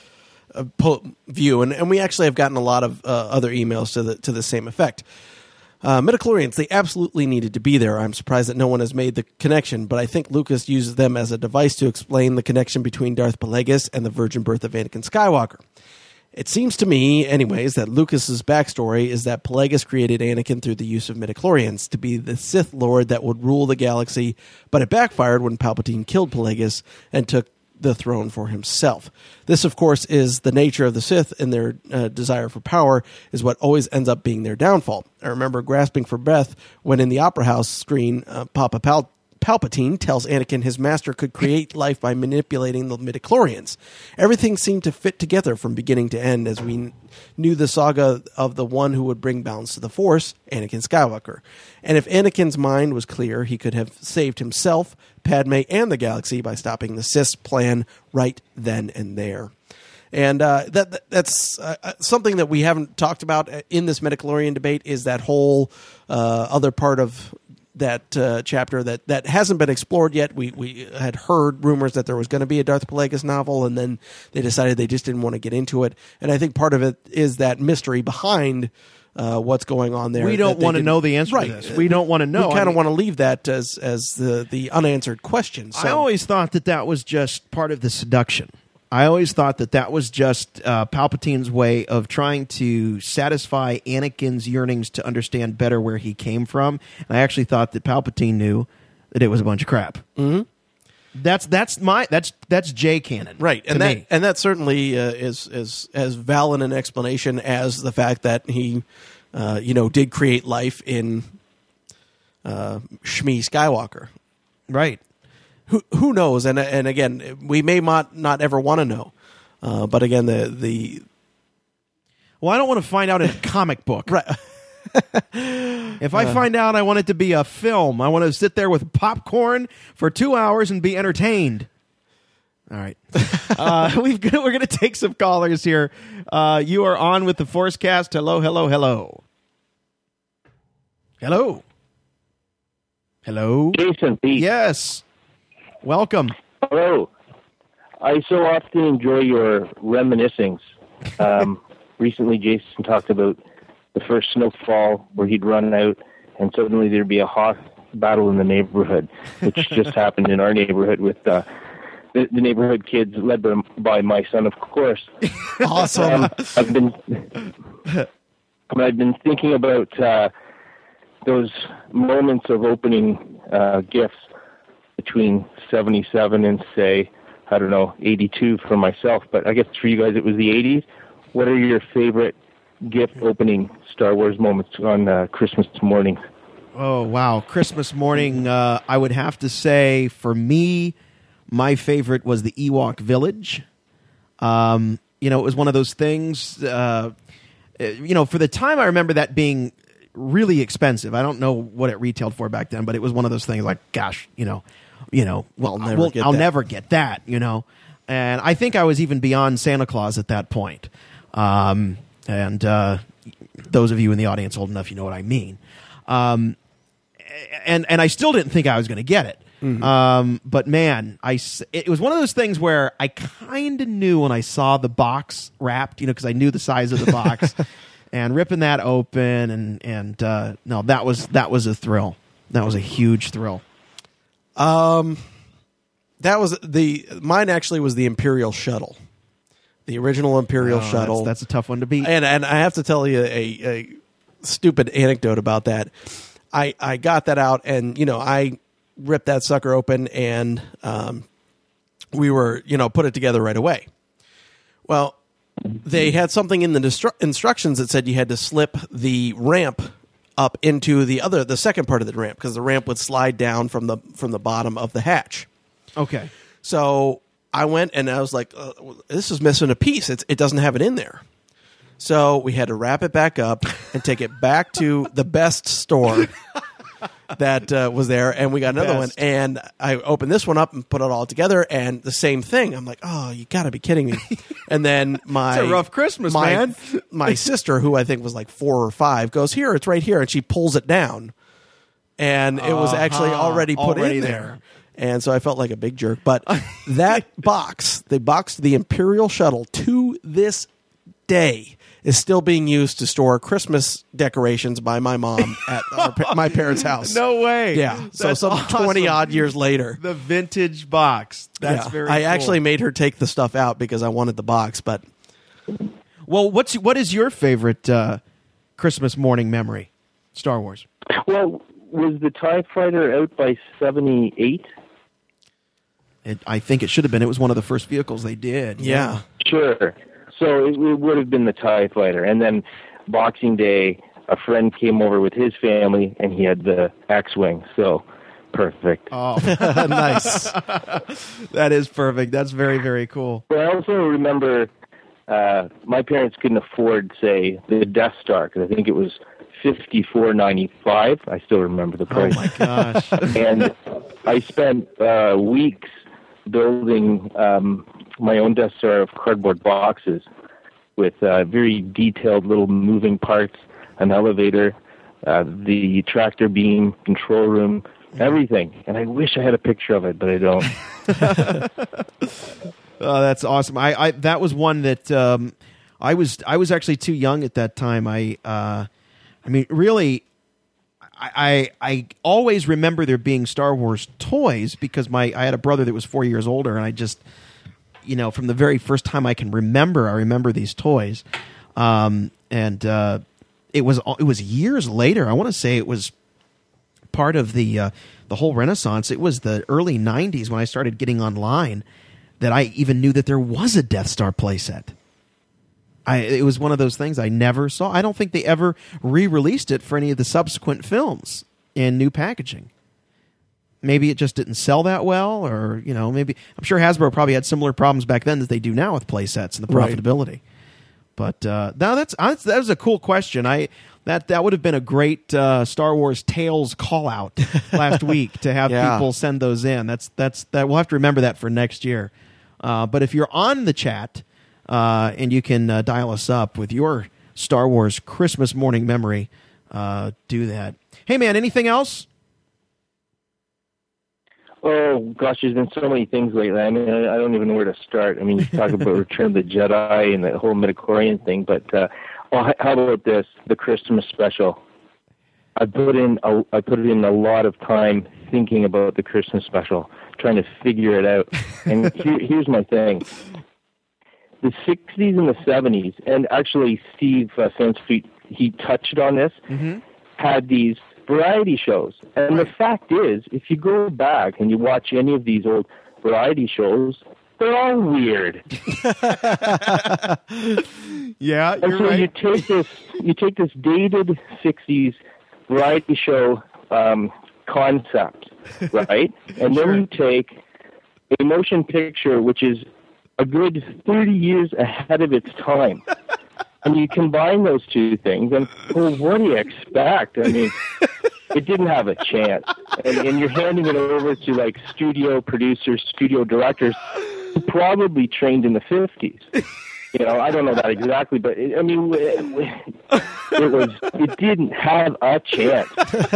view, and we actually have gotten a lot of other emails to the same effect. Midichlorians, they absolutely needed to be there. I'm surprised that no one has made the connection, but I think Lucas uses them as a device to explain the connection between Darth Plagueis and the virgin birth of Anakin Skywalker. It seems to me, anyways, that Lucas's backstory is that Plagueis created Anakin through the use of midichlorians to be the Sith Lord that would rule the galaxy, but it backfired when Palpatine killed Plagueis and took the throne for himself. This, of course, is the nature of the Sith, and their desire for power is what always ends up being their downfall. I remember grasping for breath when in the Opera House screen, Papa Palpatine tells Anakin his master could create life by manipulating the midichlorians. Everything seemed to fit together from beginning to end as we knew the saga of the one who would bring balance to the Force, Anakin Skywalker. And if Anakin's mind was clear, he could have saved himself, Padme, and the galaxy by stopping the Sith's plan right then and there. And that's something that we haven't talked about in this midichlorian debate is that whole other part of that chapter that hasn't been explored yet. We had heard rumors that there was going to be a Darth Plagueis novel, and then they decided they just didn't want to get into it. And I think part of it is that mystery behind what's going on there. We don't want to know the answer to this. We don't want to know. We kind of want to leave that as the unanswered question. So. I always thought that was just part of the seduction. I always thought that was just Palpatine's way of trying to satisfy Anakin's yearnings to understand better where he came from. And I actually thought that Palpatine knew that it was a bunch of crap. Mm-hmm. That's J canon, right? And that certainly is as valid an explanation as the fact that he, did create life in Shmi Skywalker, right? Who knows? And again, we may not ever want to know. But again, the well, I don't want to find out in a comic book, right? If I find out, I want it to be a film. I want to sit there with popcorn for 2 hours and be entertained. All right, we're going to take some callers here. You are on with the Forcecast. Hello, hello, hello, hello, hello, Jason. Pete. Yes. Welcome. Hello. I so often enjoy your reminiscings. Recently, Jason talked about the first snowfall where he'd run out and suddenly there'd be a hot battle in the neighborhood, which just happened in our neighborhood with the neighborhood kids led by my son, of course. Awesome. I've been thinking about those moments of opening gifts between 77 and, say, 82 for myself. But I guess for you guys it was the 80s. What are your favorite gift opening Star Wars moments on Christmas morning? Oh, wow. Christmas morning, I would have to say, for me, my favorite was the Ewok Village. It was one of those things, for the time I remember that being really expensive. I don't know what it retailed for back then, but it was one of those things like, gosh, I'll never get that, And I think I was even beyond Santa Claus at that point. And those of you in the audience old enough, you know what I mean. And I still didn't think I was going to get it. Mm-hmm. But man, it was one of those things where I kind of knew when I saw the box wrapped, because I knew the size of the box. and ripping that open, and no, that was a thrill. That was a huge thrill. That was mine. Actually, was the Imperial Shuttle, the original Imperial Shuttle. That's a tough one to beat. And I have to tell you a stupid anecdote about that. I got that out, and I ripped that sucker open, and we were put it together right away. Well, they had something in the instructions that said you had to slip the ramp up into the second part of the ramp, because the ramp would slide down from the bottom of the hatch. Okay. So I went and I was like, this is missing a piece. It doesn't have it in there. So we had to wrap it back up and take it back to the Best store that was there, and we got another one. And I opened this one up and put it all together, and the same thing. I'm like, oh, you got to be kidding me. And then it's a rough Christmas, man. My sister, who I think was like 4 or 5, goes, here, it's right here, and she pulls it down. And it was actually already put in there. And so I felt like a big jerk. But that box, the Imperial Shuttle, to this day is still being used to store Christmas decorations by my mom at my parents' house. No way. Yeah. That's so awesome. 20-odd years later. The vintage box. That's very cool. I actually made her take the stuff out because I wanted the box. But well, what is your favorite Christmas morning memory? Star Wars. Well, was the TIE Fighter out by 78? I think it should have been. It was one of the first vehicles they did. Yeah. Sure. So it would have been the TIE Fighter. And then Boxing Day, a friend came over with his family, and he had the X-Wing. So perfect. Oh, nice. That is perfect. That's very, very cool. But I also remember my parents couldn't afford, say, the Death Star, because I think it was $54.95. I still remember the price. Oh, my gosh. And I spent weeks building my own Death Star of cardboard boxes with very detailed little moving parts, an elevator, the tractor beam, control room, everything. And I wish I had a picture of it, but I don't. Oh, that's awesome. I that was one that I was actually too young at that time. I mean, really, I always remember there being Star Wars toys because I had a brother that was 4 years older, and I just, from the very first time I can remember, I remember these toys. And it was years later. I want to say it was part of the whole Renaissance. It was the early 90s when I started getting online that I even knew that there was a Death Star playset. It was one of those things I never saw. I don't think they ever re-released it for any of the subsequent films in new packaging. Maybe it just didn't sell that well, or maybe I'm sure Hasbro probably had similar problems back then that they do now with playsets and the profitability. Right. But now that was a cool question. That would have been a great Star Wars Tales call out last week to have people send those in. That we'll have to remember that for next year. But if you're on the chat. And you can dial us up with your Star Wars Christmas morning memory. Do that. Hey, man, anything else? Oh, gosh, there's been so many things lately. I mean, I don't even know where to start. I mean, you talk about Return of the Jedi and the whole midichlorian thing, but how about this, the Christmas special? I put in a lot of time thinking about the Christmas special, trying to figure it out. And here's my thing. The 60s and the 70s, and actually Steve Sansfeet, he touched on this, had these variety shows. And the fact is, if you go back and you watch any of these old variety shows, they're all weird. Yeah, and so right. you take this dated 60s variety show concept, right? And then you take a motion picture, which is a good 30 years ahead of its time. And you combine those two things, and well, what do you expect? I mean, it didn't have a chance. And you're handing it over to, like, studio producers, studio directors who probably trained in the 50s. I don't know that exactly, but it didn't have a chance.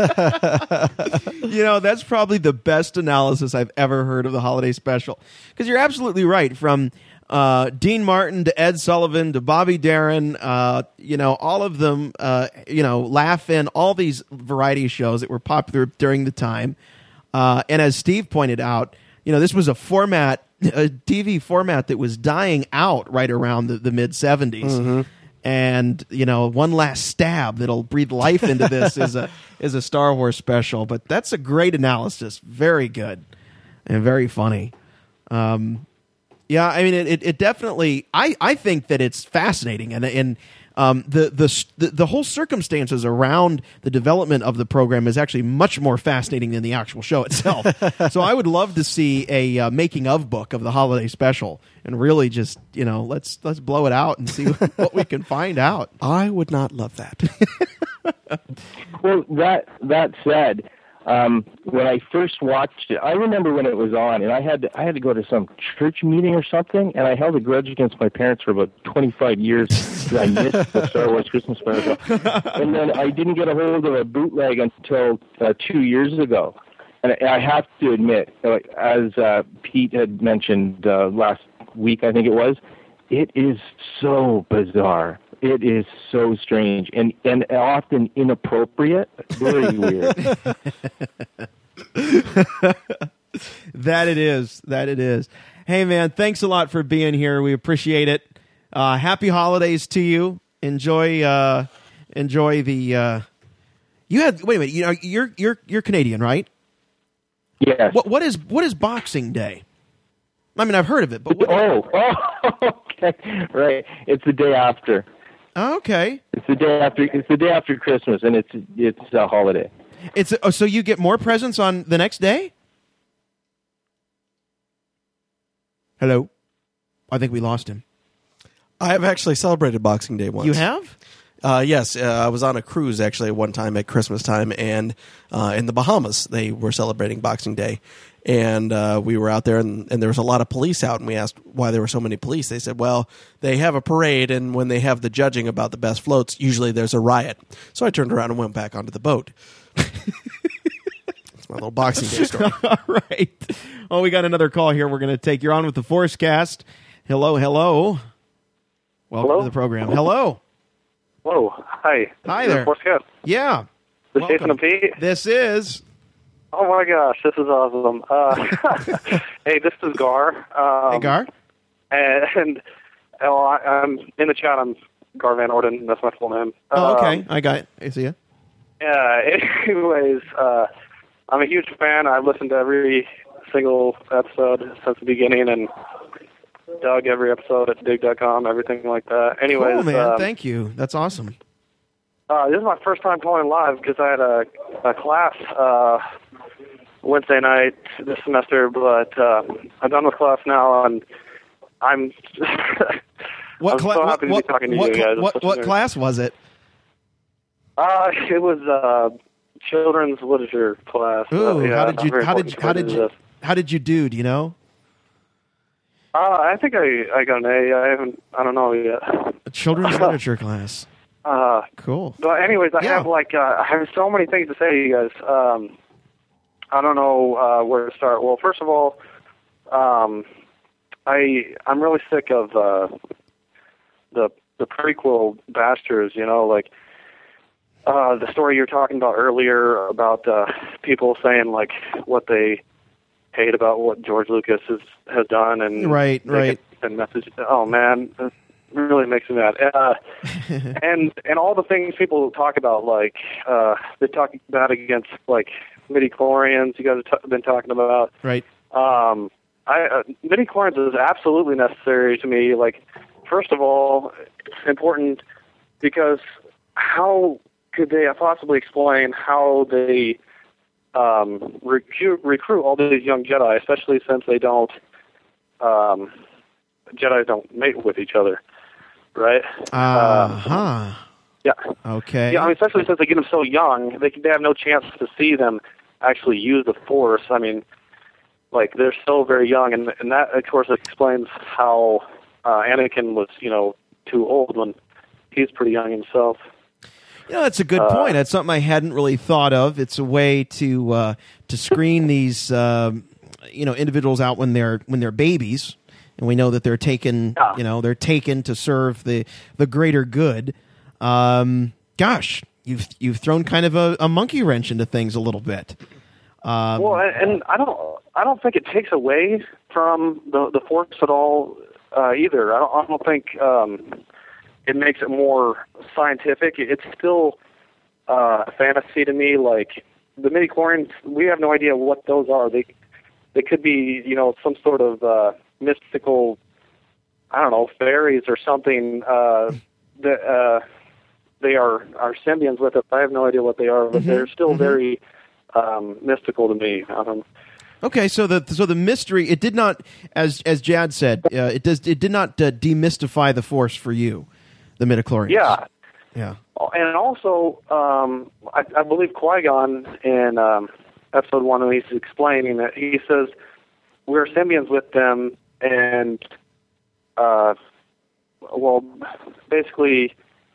That's probably the best analysis I've ever heard of the holiday special. Because you're absolutely right. From Dean Martin to Ed Sullivan to Bobby Darin, all of them, laugh in all these variety shows that were popular during the time. And as Steve pointed out, this was a TV format that was dying out right around the mid 70s. Mm-hmm. And, one last stab that'll breathe life into this is a Star Wars special. But that's a great analysis. Very good and very funny. Yeah, I mean, it definitely. I think that it's fascinating, and the whole circumstances around the development of the program is actually much more fascinating than the actual show itself. So I would love to see a making of book of the holiday special, and really just let's blow it out and see what we can find out. I would not love that. Well, that said. When I first watched it, I remember when it was on, and I had to go to some church meeting or something, and I held a grudge against my parents for about 25 years because I missed the Star Wars Christmas special. And then I didn't get a hold of a bootleg until 2 years ago. And I have to admit, as Pete had mentioned last week, I think it was, it is so bizarre. It is so strange and often inappropriate. Very weird. That it is. Hey, man, thanks a lot for being here. We appreciate it. Happy holidays to you. Enjoy the. You had wait a minute. You're Canadian, right? Yes. What is Boxing Day? I mean, I've heard of it, but okay, right. It's the day after. Okay. It's the day after Christmas, and it's a holiday. So you get more presents on the next day? Hello? I think we lost him. I have actually celebrated Boxing Day once. You have? Yes. I was on a cruise actually at one time at Christmas time, and in the Bahamas they were celebrating Boxing Day. And we were out there, and there was a lot of police out, and we asked why there were so many police. They said, well, they have a parade, and when they have the judging about the best floats, usually there's a riot. So I turned around and went back onto the boat. That's my little Boxing Day story. All right. Oh, we got another call here we're going to take. You're on with the Forcecast. Hello. Welcome to the program. Hello. Hello. Hi. Hi there. Forcecast. Yeah. This is Jason and Pete. This is... Oh my gosh, this is awesome. Hey, this is Gar. Hey, Gar. And I'm in the chat. I'm Gar Van Orden. That's my full name. Okay. I got it. I see you. Yeah, anyways, I'm a huge fan. I've listened to every single episode since the beginning and dug every episode at dig.com, everything like that. Anyways. Cool, man. Thank you. That's awesome. This is my first time calling live because I had a class Wednesday night this semester, but I'm done with class now, and I'm so happy to be talking to you guys. What class was it? It was children's literature class. Ooh, how did you do? Do you know? I think I got an A. I don't know yet. A children's literature class. Cool. But anyways, I have so many things to say to you guys. I don't know where to start. Well, first of all, I'm really sick of the prequel bastards. The story you were talking about earlier about people saying like what they hate about what George Lucas has done, and right. And message. Oh man. Really makes me mad. And all the things people talk about, like they talk bad against like midi-chlorians. You guys have been talking about, right? Midi-chlorians is absolutely necessary to me. Like, first of all, important because how could they possibly explain how they recruit all these young Jedi, especially since they don't Jedi don't mate with each other. Right? Yeah. Okay. Yeah, I mean, especially since they get them so young, they have no chance to see them actually use the Force. I mean, like, they're still very young, and that, of course, explains how Anakin was, too old when he's pretty young himself. That's a good point. That's something I hadn't really thought of. It's a way to screen these, individuals out when they're babies. and we know that they're taken. You know, they're taken to serve the greater good. Gosh, you've thrown kind of a monkey wrench into things a little bit. Well, and I don't think it takes away from the Force at all either. I don't think it makes it more scientific. It's still fantasy to me. Like the midichlorians, we have no idea what those are. They could be, you know, some sort of mystical, I don't know, fairies or something that they are symbians with us. I have no idea what they are, but they're still very mystical to me. Okay, so the mystery, it did not, as Jad said, it did not demystify the Force for you, the midichlorians. Yeah. And also, I believe Qui-Gon in episode 1, when he's explaining that, he says we're symbians with them, and basically,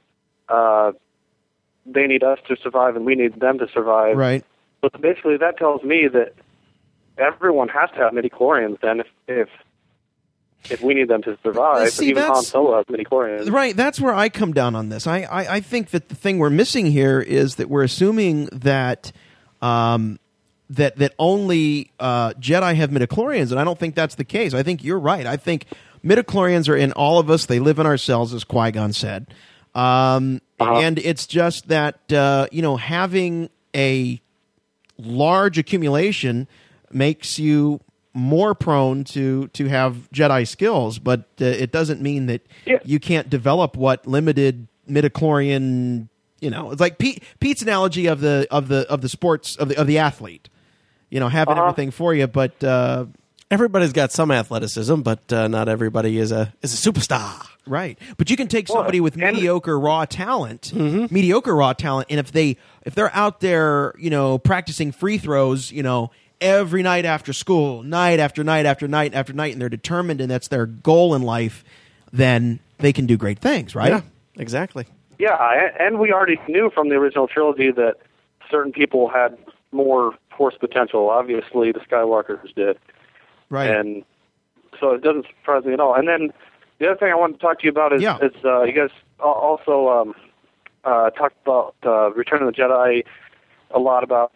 they need us to survive, and we need them to survive. Right. But basically, that tells me that everyone has to have midichlorians. Then, if we need them to survive, See, even Han Solo has midichlorians. Right. That's where I come down on this. I think that the thing we're missing here is that we're assuming that that only Jedi have midichlorians, and I don't think that's the case. I think you're right. I think midichlorians are in all of us. They live in ourselves, as Qui-Gon said. And it's just that having a large accumulation makes you more prone to have Jedi skills, but it doesn't mean that you can't develop what limited midichlorian. You know, it's like Pete's analogy of the sports of the athlete. You know, having everything for you, but everybody's got some athleticism, but not everybody is a superstar. Right, but you can take somebody with mediocre raw talent, and if they're out there, you know, practicing free throws, you know, every night after school, night after night after night after night, and they're determined, and that's their goal in life, then they can do great things, right? Yeah, exactly. Yeah, and we already knew from the original trilogy that certain people had more Force potential. Obviously, the Skywalkers did. Right. And so it doesn't surprise me at all. And then the other thing I wanted to talk to you about is you guys also talked about Return of the Jedi a lot about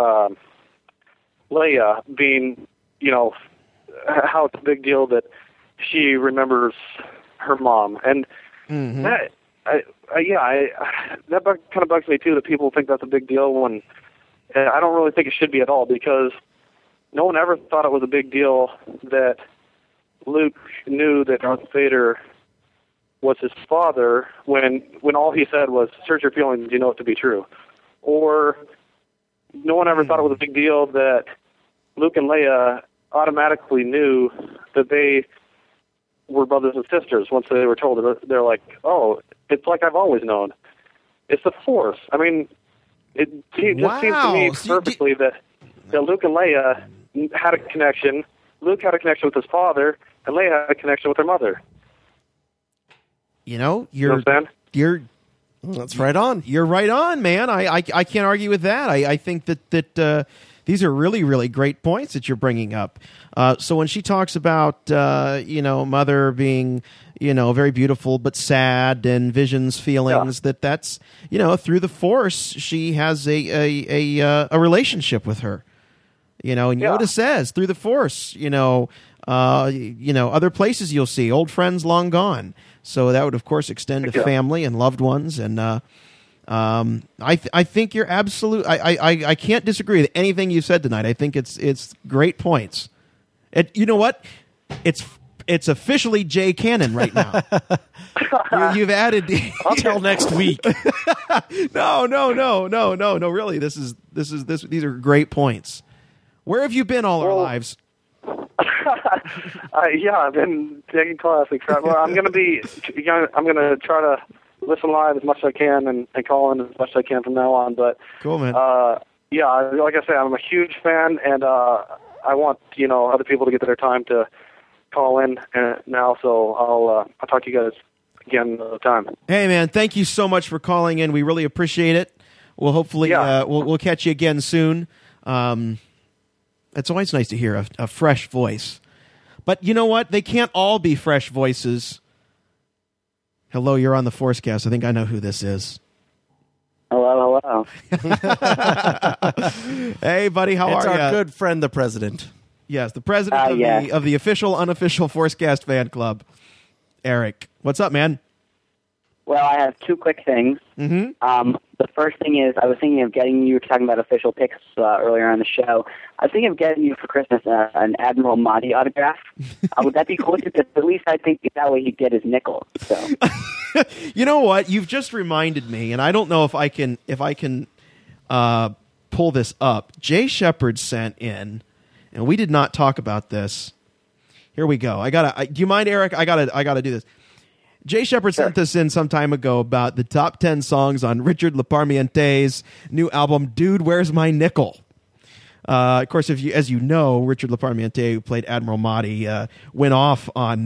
Leia being, you know, how it's a big deal that she remembers her mom. And that kind of bugs me too, that people think that's a big deal when I don't really think it should be at all, because no one ever thought it was a big deal that Luke knew that Darth Vader was his father when all he said was, search your feelings, you know it to be true. Or no one ever thought it was a big deal that Luke and Leia automatically knew that they were brothers and sisters once they were told. They're like, oh, it's like I've always known. It's the Force. I mean, it just seems to me perfectly that Luke and Leia had a connection. Luke had a connection with his father, and Leia had a connection with her mother. You know, that's right on. You're right on, man. I can't argue with that. I think that these are really, really great points that you're bringing up. So when she talks about mother being, you know, very beautiful but sad, and Vision's feelings, that's, you know, through the Force she has a relationship with her. You know, and Yoda says through the Force, other places you'll see old friends long gone. So that would, of course, extend to family and loved ones. And I think you're absolute. I can't disagree with anything you said tonight. I think it's great points. You know what? It's officially Jay Cannon right now. You've added until next week. No. Really, these are great points. Where have you been all our lives? I've been taking classics. Well, I'm going to try to listen live as much as I can and call in as much as I can from now on. But cool, man. Like I said, I'm a huge fan, and I want other people to get their time to call in now. So I'll talk to you guys again another time. Hey, man, thank you so much for calling in. We really appreciate it. We'll hopefully we'll catch you again soon. It's always nice to hear a fresh voice. But you know what? They can't all be fresh voices. Hello, you're on the Forcecast. I think I know who this is. Hello. Hey, buddy, how It's are you? our good friend, the president. Yes, the president of the official, unofficial Forcecast fan club, Eric. What's up, man? Well, I have two quick things. Mm-hmm. The first thing is, I was thinking of getting you, talking about official picks earlier on the show. I was thinking of getting you for Christmas an Admiral Mahdi autograph. Would that be cool? Because at least I think that way he'd get his nickel. So. You know what? You've just reminded me, and I don't know if I can pull this up. Jay Shepard sent in, and we did not talk about this. Here we go. Do you mind, Eric? I gotta do this. Jay Shepard sent this in some time ago about the top 10 songs on Richard LaParmiente's new album, Dude, Where's My Nickel? Of course, as you know, Richard LaParmiente, who played Admiral Mahdi, went off on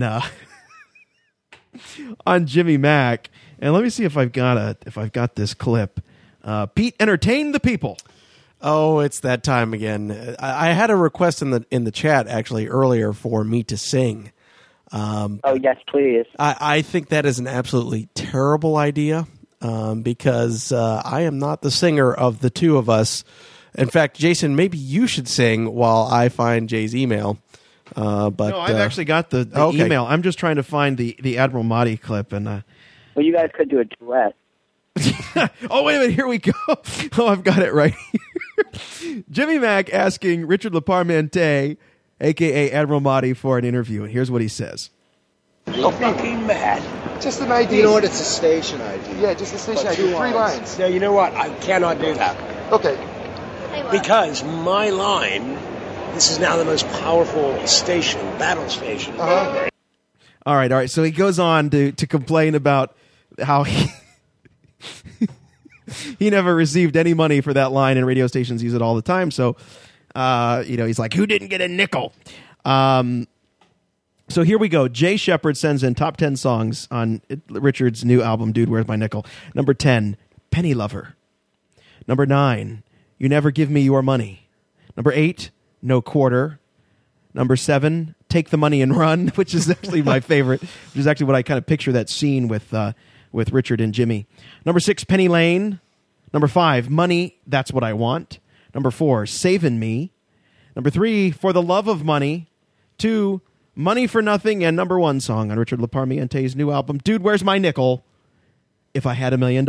on Jimmy Mack. And let me see if I've got this clip. Pete, entertain the people. Oh, it's that time again. I had a request in the chat actually earlier for me to sing. Yes, please. I think that is an absolutely terrible idea because I am not the singer of the two of us. In fact, Jason, maybe you should sing while I find Jay's email. But no, I've actually got the email. I'm just trying to find the Admiral Mahdi clip. And well, you guys could do a duet. Oh, wait a minute. Here we go. Oh, I've got it right here. Jimmy Mack asking Richard LaParmiente, a.k.a. Admiral Mahdi, for an interview. And here's what he says. You're fucking mad. Just an idea. You know what? It's a station ID. Yeah, just a station ID. 3 lines. No, you know what? I cannot do that. Okay. Because my line, this is now the most powerful station, battle station. Uh-huh. All right. So he goes on to complain about how he never received any money for that line, and radio stations use it all the time. So, he's like, who didn't get a nickel? So here we go. Jay Shepard sends in top 10 songs on Richard's new album, Dude, Where's My Nickel? Number 10, Penny Lover. Number 9, You Never Give Me Your Money. Number 8, No Quarter. Number 7, Take the Money and Run, which is actually my favorite, which is actually what I kind of picture that scene with Richard and Jimmy. Number 6, Penny Lane. Number 5, Money, That's What I Want. Number 4, Savin' Me. Number 3, For the Love of Money. 2, Money for Nothing, and number 1 song on Richard LaParmiente's new album, Dude, Where's My Nickel? If I Had $1 Million.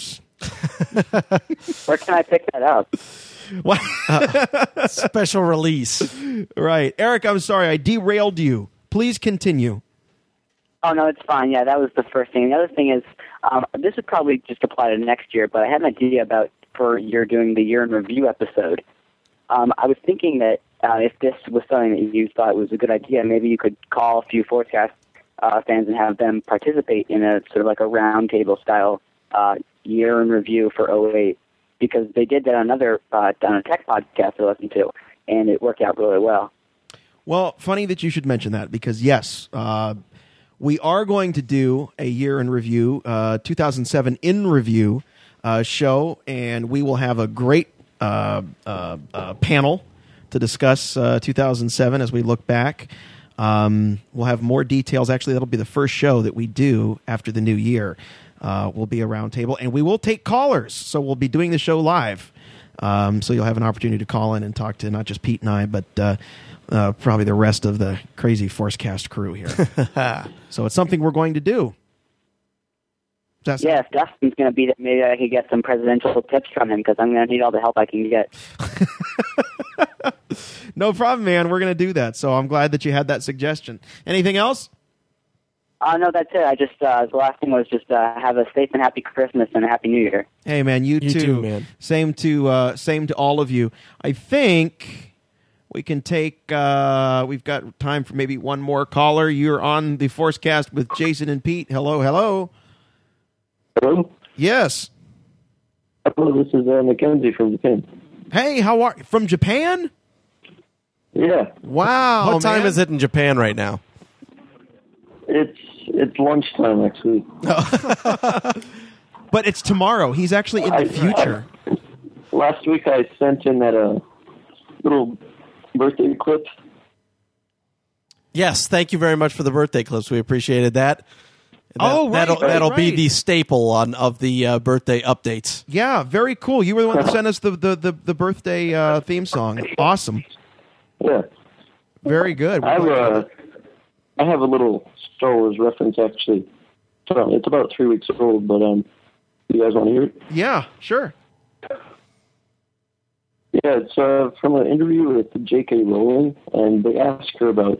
Where can I pick that up? What? Special release. Right. Eric, I'm sorry. I derailed you. Please continue. Oh, no, it's fine. Yeah, that was the first thing. The other thing is, this would probably just apply to next year, but I had an idea about for you're doing the year in review episode. I was thinking that if this was something that you thought was a good idea, maybe you could call a few Forcecast fans and have them participate in a sort of like a roundtable style year in review for 2008, because they did that on another on a tech podcast I listened to, and it worked out really well. Well, funny that you should mention that, because yes, we are going to do a year in review, 2007 in review show, and we will have a great panel to discuss 2007 as we look back. We'll have more details. Actually, that'll be the first show that we do after the new year. We'll be a roundtable, and we will take callers. So we'll be doing the show live. So you'll have an opportunity to call in and talk to not just Pete and I, but probably the rest of the crazy Forcecast crew here. So it's something we're going to do. Yeah, if Dustin's going to be there, maybe I could get some presidential tips from him, because I'm going to need all the help I can get. No problem, man. We're going to do that. So I'm glad that you had that suggestion. Anything else? No, that's it. I just the last thing was just have a safe and happy Christmas and a happy New Year. Hey, man, you too, man. Same to all of you. I think we can take. We've got time for maybe one more caller. You're on the Forcecast with Jason and Pete. Hello. Hello? Yes. Hello, this is Mackenzie from Japan. Hey, how are you? From Japan? Yeah. Wow. What time is it in Japan right now? It's lunchtime, actually. But it's tomorrow. He's actually in the future. Last week I sent in that little birthday clip. Yes, thank you very much for the birthday clips. We appreciated that. That'll be the staple of the birthday updates. Yeah, very cool. You were the one that sent us the birthday theme song. Awesome. Yeah. Very good. I have a little Star Wars reference, actually. It's about 3 weeks old, but you guys want to hear it? Yeah, sure. Yeah, it's from an interview with J.K. Rowling, and they asked her about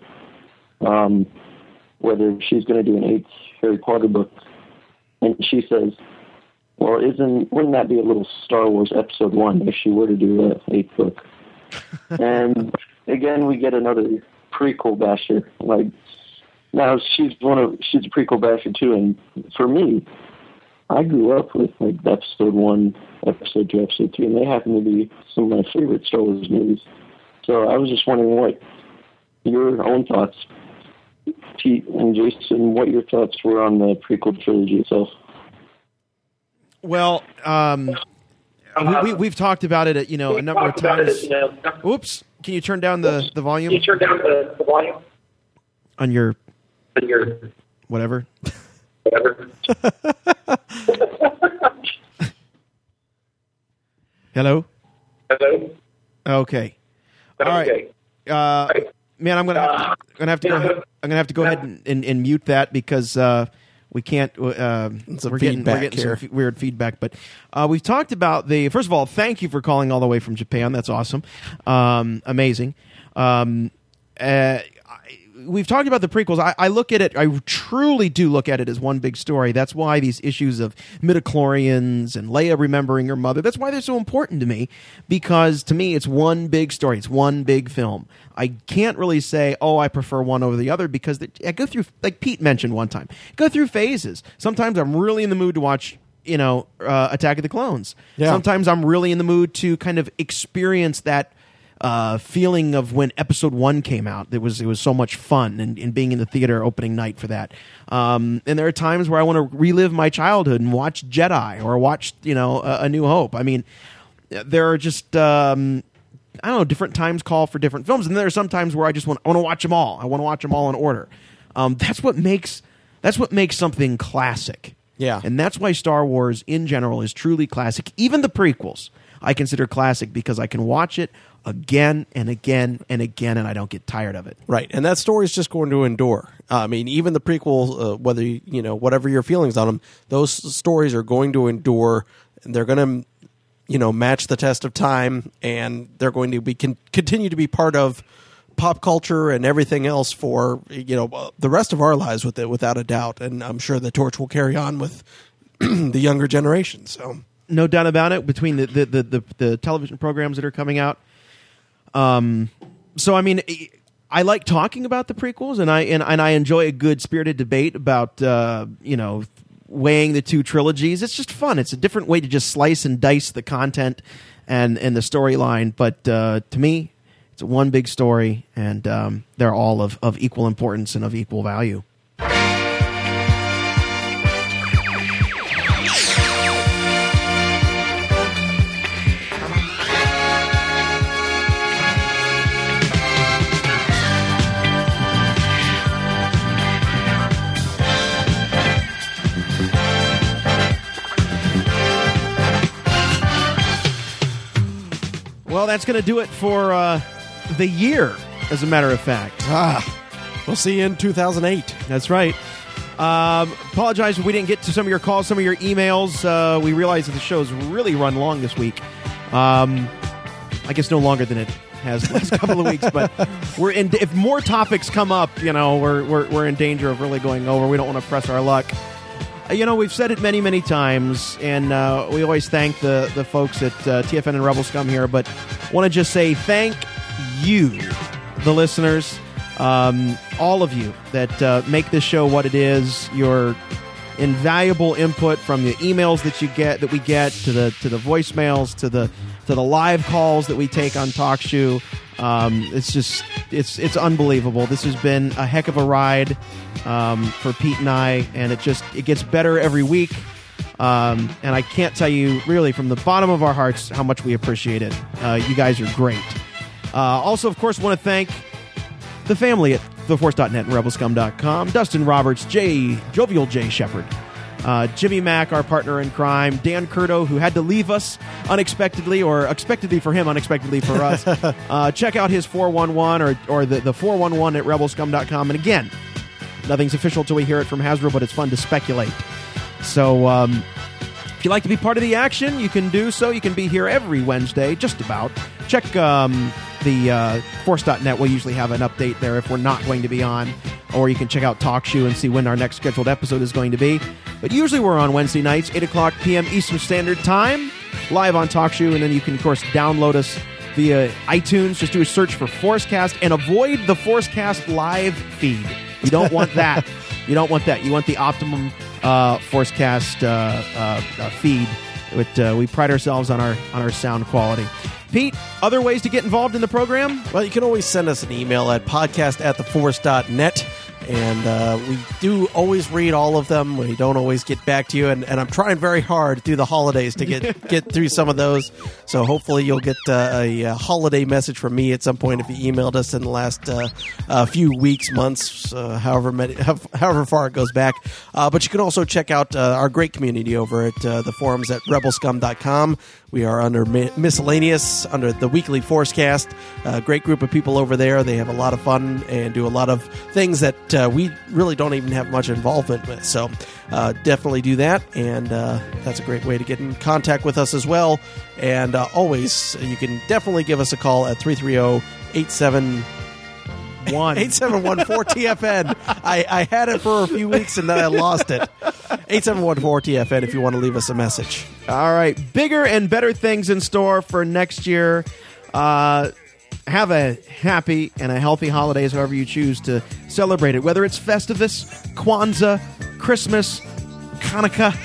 whether she's going to do an 8th Harry Potter book. And she says, well, wouldn't that be a little Star Wars Episode 1 if she were to do an 8th book? And again, we get another prequel basher. Like, now she's a prequel basher too, and for me, I grew up with like Episode 1, Episode 2, Episode 3, and they happen to be some of my favorite Star Wars movies. So I was just wondering what your own thoughts, Pete and Jason, what your thoughts were on the prequel trilogy itself. Well, we've talked about it, a number of times. Oops! Can you turn down the volume? Can you turn down the volume on your whatever? Whatever. Hello. Hello. Okay. All right. Man, I'm gonna have to go ahead and mute that because we can't. We're getting some weird feedback. But we've talked about first of all, thank you for calling all the way from Japan. That's awesome, amazing. We've talked about the prequels. I look at it. I truly do look at it as one big story. That's why these issues of midichlorians and Leia remembering her mother. That's why they're so important to me, because to me it's one big story. It's one big film. I can't really say, I prefer one over the other, because I go through, like Pete mentioned one time, go through phases. Sometimes I'm really in the mood to watch, Attack of the Clones. Yeah. Sometimes I'm really in the mood to kind of experience that feeling of when Episode 1 came out. It was so much fun, and being in the theater opening night for that. And there are times where I want to relive my childhood and watch Jedi or watch A New Hope. I mean, there are just different times call for different films, and there are some times where I want to watch them all. I want to watch them all in order. That's what makes something classic. Yeah, and that's why Star Wars in general is truly classic. Even the prequels I consider classic because I can watch it again and again and again, and I don't get tired of it. Right, and that story is just going to endure. I mean, even the prequels, whether whatever your feelings on them, those stories are going to endure. And they're going to, match the test of time, and they're going to be continue to be part of pop culture and everything else for the rest of our lives with it, without a doubt. And I'm sure the torch will carry on with the younger generation. So no doubt about it. Between the television programs that are coming out. So I mean, I like talking about the prequels, and I enjoy a good spirited debate about weighing the two trilogies. It's just fun. It's a different way to just slice and dice the content and the storyline. But to me, it's one big story, and they're all of equal importance and of equal value. Well, that's going to do it for the year, as a matter of fact. We'll see you in 2008. That's right. Apologize if we didn't get to some of your calls, some of your emails. We realize that the show's really run long this week. I guess no longer than it has the last couple of weeks, but if more topics come up, we're in danger of really going over. We don't want to press our luck. We've said it many, many times, and we always thank the folks at TFN and Rebel Scum here, but want to just say thank you, the listeners, all of you that make this show what it is. Your invaluable input from the emails that we get to the voicemails, to the live calls that we take on TalkShoe. It's unbelievable. This has been a heck of a ride for Pete and I, and it gets better every week. And I can't tell you really from the bottom of our hearts how much we appreciate it. You guys are great. Also, of course, want to thank the family at theforce.net and rebelscum.com. Dustin Roberts, Jovial J. Shepard. Jimmy Mack, our partner in crime. Dan Curto, who had to leave us unexpectedly, or expectedly for him, unexpectedly for us. Check out his 411 or the 411 at rebelscum.com. And again, nothing's official till we hear it from Hasbro, but it's fun to speculate. So if you'd like to be part of the action, you can do so. You can be here every Wednesday, just about. Check the Force.net. We'll usually have an update there if we're not going to be on. Or you can check out TalkShoe and see when our next scheduled episode is going to be. But usually we're on Wednesday nights, 8 o'clock p.m. Eastern Standard Time, live on TalkShoe. And then you can, of course, download us via iTunes. Just do a search for Forcecast and avoid the Forcecast live feed. You don't want that. You don't want that. You want the optimum Forcecast feed. We pride ourselves on our sound quality. Pete, other ways to get involved in the program? Well, you can always send us an email at podcast@theforce.net. And we do always read all of them. We don't always get back to you. And I'm trying very hard through the holidays to get through some of those. So hopefully you'll get a holiday message from me at some point if you emailed us in the last few weeks, months, however far it goes back. But you can also check out our great community over at the forums at rebelscum.com. We are under miscellaneous, under the weekly Forcecast. Great group of people over there. They have a lot of fun and do a lot of things that we really don't even have much involvement with. So definitely do that. And that's a great way to get in contact with us as well. And always, you can definitely give us a call at 330-871-4TFN. I had it for a few weeks and then I lost it. 871-4TFN if you want to leave us a message. All right. Bigger and better things in store for next year. Have a happy and a healthy holidays, however you choose to celebrate it. Whether it's Festivus, Kwanzaa, Christmas, Hanukkah,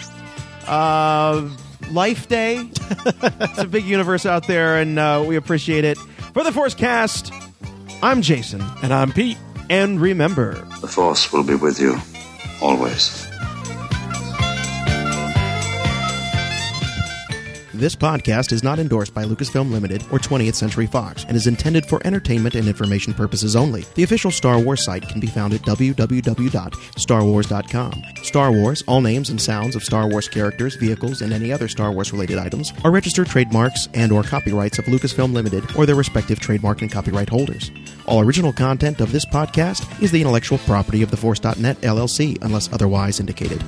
Life Day. It's a big universe out there, and we appreciate it. For the Forcecast, I'm Jason. And I'm Pete. And remember, the Force will be with you, always. This podcast is not endorsed by Lucasfilm Limited or 20th Century Fox and is intended for entertainment and information purposes only. The official Star Wars site can be found at www.starwars.com. Star Wars, all names and sounds of Star Wars characters, vehicles, and any other Star Wars-related items are registered trademarks and or copyrights of Lucasfilm Limited or their respective trademark and copyright holders. All original content of this podcast is the intellectual property of theforce.net LLC unless otherwise indicated.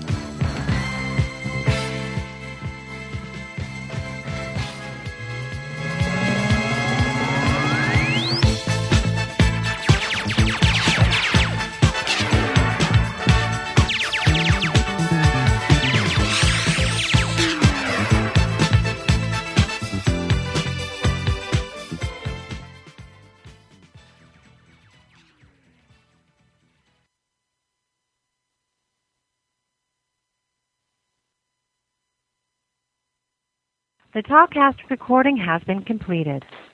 The TalkCast recording has been completed.